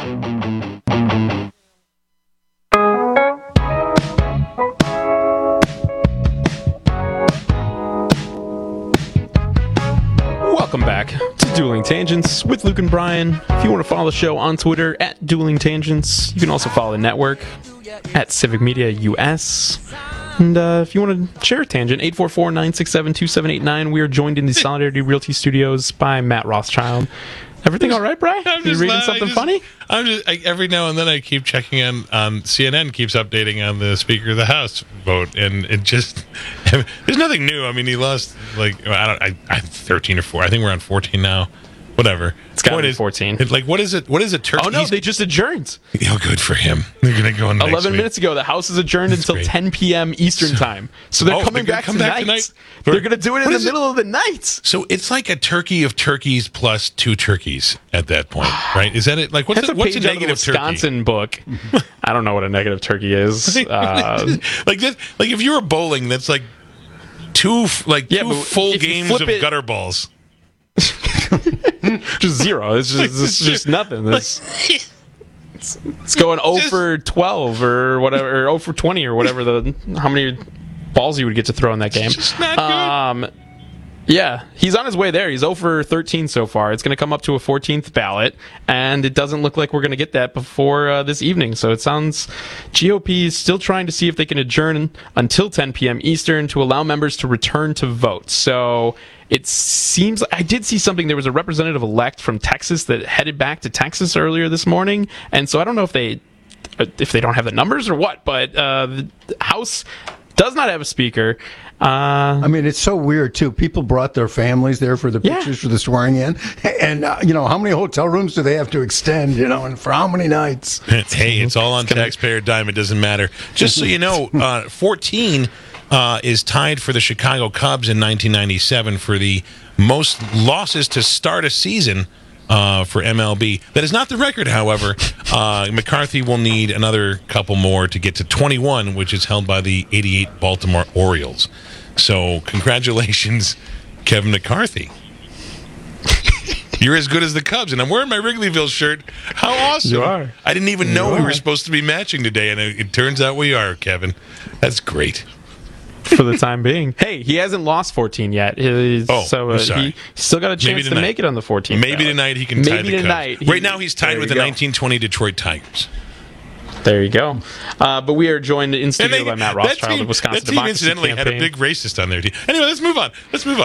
Welcome back to Dueling Tangents with Luke and Brian. If you want to follow the show on Twitter at Dueling Tangents, you can also follow the network at Civic Media US. And if you want to share a tangent, 844-967-2789. We are joined in the Solidarity Realty Studios by Matt Rothschild. Everything all right, Brian? You reading something funny? Every now and then I keep checking on CNN keeps updating on the Speaker of the House vote, and it just there's nothing new. I mean, he lost I'm 13 or 4. I think we're on 14 now. Whatever. It's got to be 14. What is it? What is it? Oh no, they just adjourned. Oh, good for him. They're gonna go on 11 minutes ago. The House is adjourned until 10 p.m. Eastern time. So they're coming back tonight. They're gonna do it in the middle of the night. So it's like a turkey of turkeys plus 2 turkeys at that point, right? Is that it? Like what's a negative Wisconsin book? I don't know what a negative turkey is. Like if you were bowling, that's like two full games of gutter balls. Just 0. It's just nothing. It's going 0 for 12 or whatever, or 0 for 20 or whatever. How many balls you would get to throw in that game? It's just not good. Yeah, he's on his way there. He's 0 for 13 so far. It's going to come up to a 14th ballot, and it doesn't look like we're going to get that before this evening. So it sounds GOP is still trying to see if they can adjourn until 10 p.m. Eastern to allow members to return to vote. So it seems I did see something. There was a representative-elect from Texas that headed back to Texas earlier this morning, and so I don't know if they don't have the numbers or what, but the House does not have a speaker. I mean, it's so weird, too. People brought their families there for the pictures for the swearing in. And, how many hotel rooms do they have to extend, and for how many nights? Hey, it's all on taxpayer dime. It doesn't matter. Just so you know, 14 is tied for the Chicago Cubs in 1997 for the most losses to start a season for MLB. That is not the record, however. McCarthy will need another couple more to get to 21, which is held by the 88 Baltimore Orioles. So, congratulations, Kevin McCarthy. You're as good as the Cubs, and I'm wearing my Wrigleyville shirt. How awesome. You are. I didn't even know we were supposed to be matching today, and it turns out we are, Kevin. That's great. For the time being. Hey, he hasn't lost 14 yet. He still got a chance to make it on the 14th. Maybe tonight he can tie the Cubs. Tonight. Right now he's tied with the 1920 Detroit Tigers. There you go. But we are joined in studio by Matt Rothschild of Wisconsin Democracy incidentally Campaign. Had a big racist on their team. Anyway, let's move on.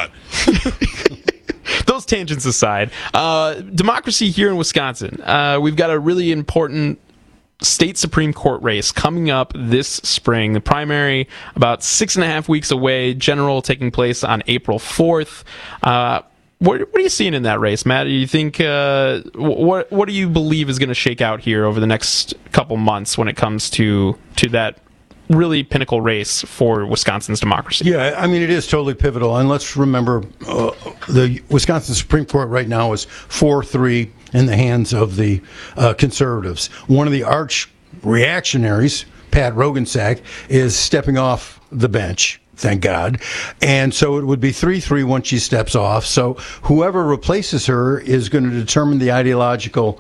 Those tangents aside, democracy here in Wisconsin. We've got a really important state Supreme Court race coming up this spring. The primary about 6.5 weeks away. General taking place on April 4th. What are you seeing in that race, Matt? Do you think what do you believe is going to shake out here over the next couple months when it comes to that really pinnacle race for Wisconsin's democracy? Yeah, I mean, it is totally pivotal. And let's remember, the Wisconsin Supreme Court right now is 4-3 in the hands of the conservatives. One of the arch reactionaries, Pat Roggensack, is stepping off the bench. Thank God. And so it would be 3-3 once she steps off. So whoever replaces her is going to determine the ideological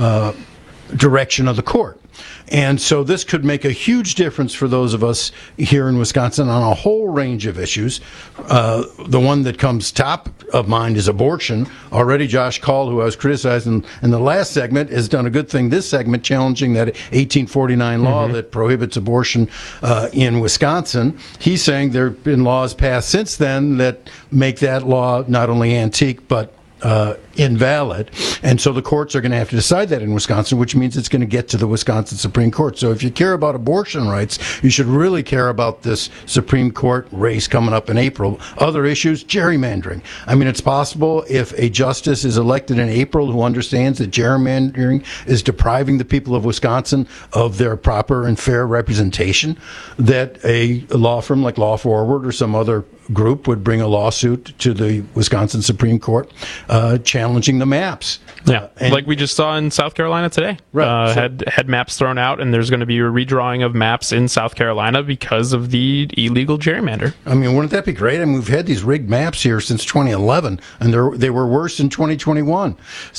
direction of the court. And so this could make a huge difference for those of us here in Wisconsin on a whole range of issues. The one that comes top of mind is abortion. Already Josh Call, who I was criticizing in the last segment, has done a good thing this segment, challenging that 1849 law that prohibits abortion in Wisconsin. He's saying there have been laws passed since then that make that law not only antique but invalid, and so the courts are going to have to decide that in Wisconsin, which means it's going to get to the Wisconsin Supreme Court. So if you care about abortion rights, you should really care about this Supreme Court race coming up in April. Other issues, gerrymandering. I mean, it's possible if a justice is elected in April who understands that gerrymandering is depriving the people of Wisconsin of their proper and fair representation, that a law firm like Law Forward or some other group would bring a lawsuit to the Wisconsin Supreme Court challenging the maps. Yeah, like we just saw in South Carolina today. Right. Had maps thrown out, and there's going to be a redrawing of maps in South Carolina because of the illegal gerrymander. I mean, wouldn't that be great? I mean, we've had these rigged maps here since 2011, and they were worse in 2021.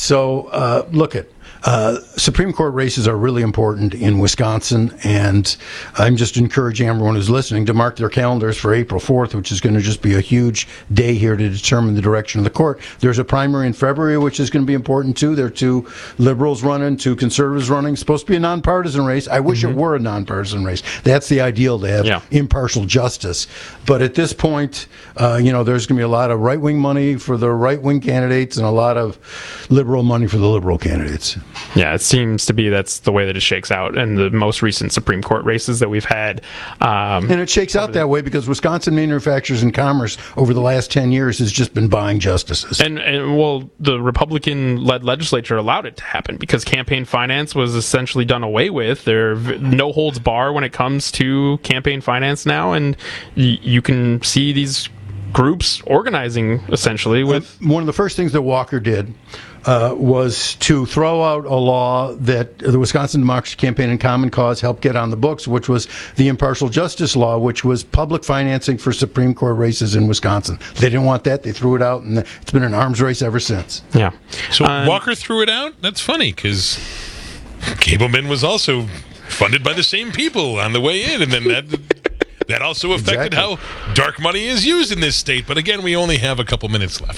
So, look at Supreme Court races are really important in Wisconsin, and I'm just encouraging everyone who's listening to mark their calendars for April 4th, which is going to just be a huge day here to determine the direction of the court. There's a primary in February, which is going to be important too. There are two liberals running, two conservatives running. It's supposed to be a nonpartisan race. I wish it were a nonpartisan race. That's the ideal, to have impartial justice. But at this point, there's going to be a lot of right-wing money for the right-wing candidates and a lot of liberal money for the liberal candidates. Yeah, it seems to be that's the way that it shakes out in the most recent Supreme Court races that we've had. And it shakes out that way because Wisconsin Manufacturers and Commerce over the last 10 years has just been buying justices. And the Republican-led legislature allowed it to happen because campaign finance was essentially done away with. There are no holds bar when it comes to campaign finance now, and you can see these groups organizing essentially with... One of the first things that Walker did was to throw out a law that the Wisconsin Democracy Campaign and Common Cause helped get on the books, which was the impartial justice law, which was public financing for Supreme Court races in Wisconsin. They didn't want that. They threw it out, and it's been an arms race ever since. Yeah. So Walker threw it out? That's funny, because Gableman was also funded by the same people on the way in, and then that also affected how dark money is used in this state. But again, we only have a couple minutes left.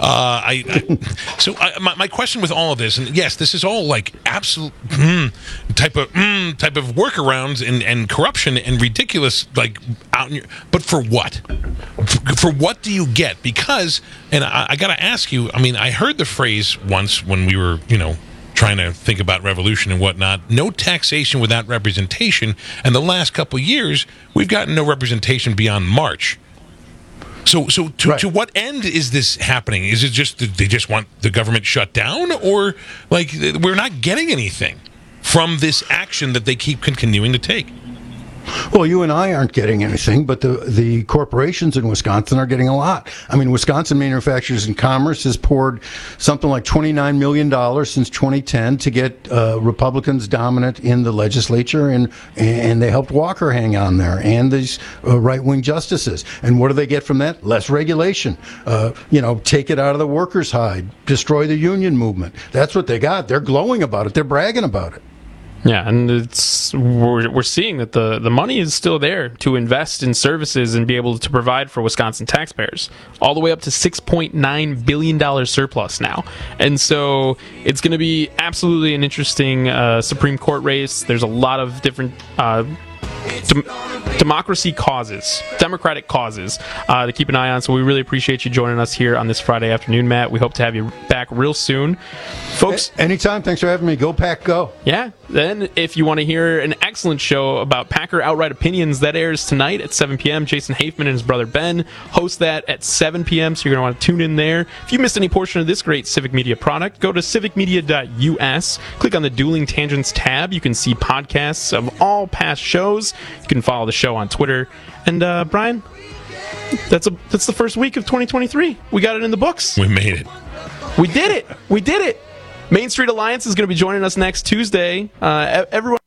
My question with all of this, and yes, this is all like absolute type of workarounds and corruption and ridiculous, like out in your, but for what? For what do you get? Because, and I got to ask you, I mean, I heard the phrase once when we were, trying to think about revolution and whatnot, no taxation without representation. And the last couple of years, we've gotten no representation beyond March. So to what end is this happening? Is it just that they just want the government shut down, or like we're not getting anything from this action that they keep continuing to take? Well, you and I aren't getting anything, but the corporations in Wisconsin are getting a lot. I mean, Wisconsin Manufacturers and Commerce has poured something like $29 million since 2010 to get Republicans dominant in the legislature, and they helped Walker hang on there, and these right-wing justices. And what do they get from that? Less regulation. Take it out of the workers' hide, destroy the union movement. That's what they got. They're glowing about it. They're bragging about it. Yeah, and we're seeing that the money is still there to invest in services and be able to provide for Wisconsin taxpayers, all the way up to $6.9 billion surplus now. And so it's going to be absolutely an interesting Supreme Court race. There's a lot of different democracy causes, democratic causes to keep an eye on. So we really appreciate you joining us here on this Friday afternoon, Matt. We hope to have you back real soon. Folks, anytime. Thanks for having me. Go Pack, go. Yeah. Then if you want to hear an excellent show about Packer Outright Opinions, that airs tonight at 7 p.m. Jason Hafman and his brother Ben host that at 7 p.m., so you're going to want to tune in there. If you missed any portion of this great Civic Media product, go to civicmedia.us, click on the Dueling Tangents tab. You can see podcasts of all past shows. You can follow the show on Twitter. And Brian, that's the first week of 2023. We got it in the books. We made it. We did it. We did it. Main Street Alliance is going to be joining us next Tuesday. Everyone.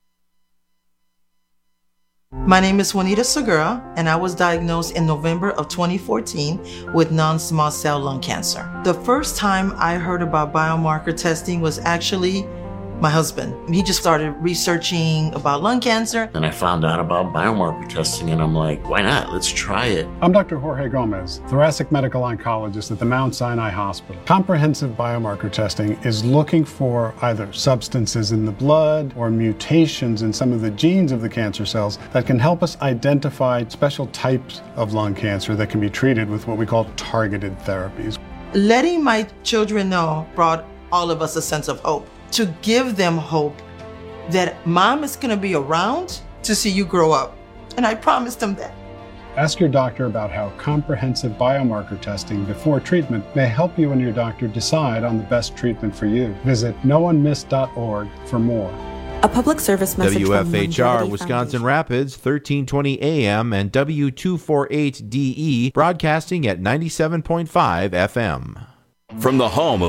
My name is Juanita Segura, and I was diagnosed in November of 2014 with non-small cell lung cancer. The first time I heard about biomarker testing was actually my husband. He just started researching about lung cancer. And I found out about biomarker testing, and I'm like, why not? Let's try it. I'm Dr. Jorge Gomez, thoracic medical oncologist at the Mount Sinai Hospital. Comprehensive biomarker testing is looking for either substances in the blood or mutations in some of the genes of the cancer cells that can help us identify special types of lung cancer that can be treated with what we call targeted therapies. Letting my children know brought all of us a sense of hope. To give them hope that mom is going to be around to see you grow up. And I promised them that. Ask your doctor about how comprehensive biomarker testing before treatment may help you and your doctor decide on the best treatment for you. Visit noonemiss.org for more. A public service message WFHR Wisconsin Rapids, 1320 AM and W248DE, broadcasting at 97.5 FM. From the home of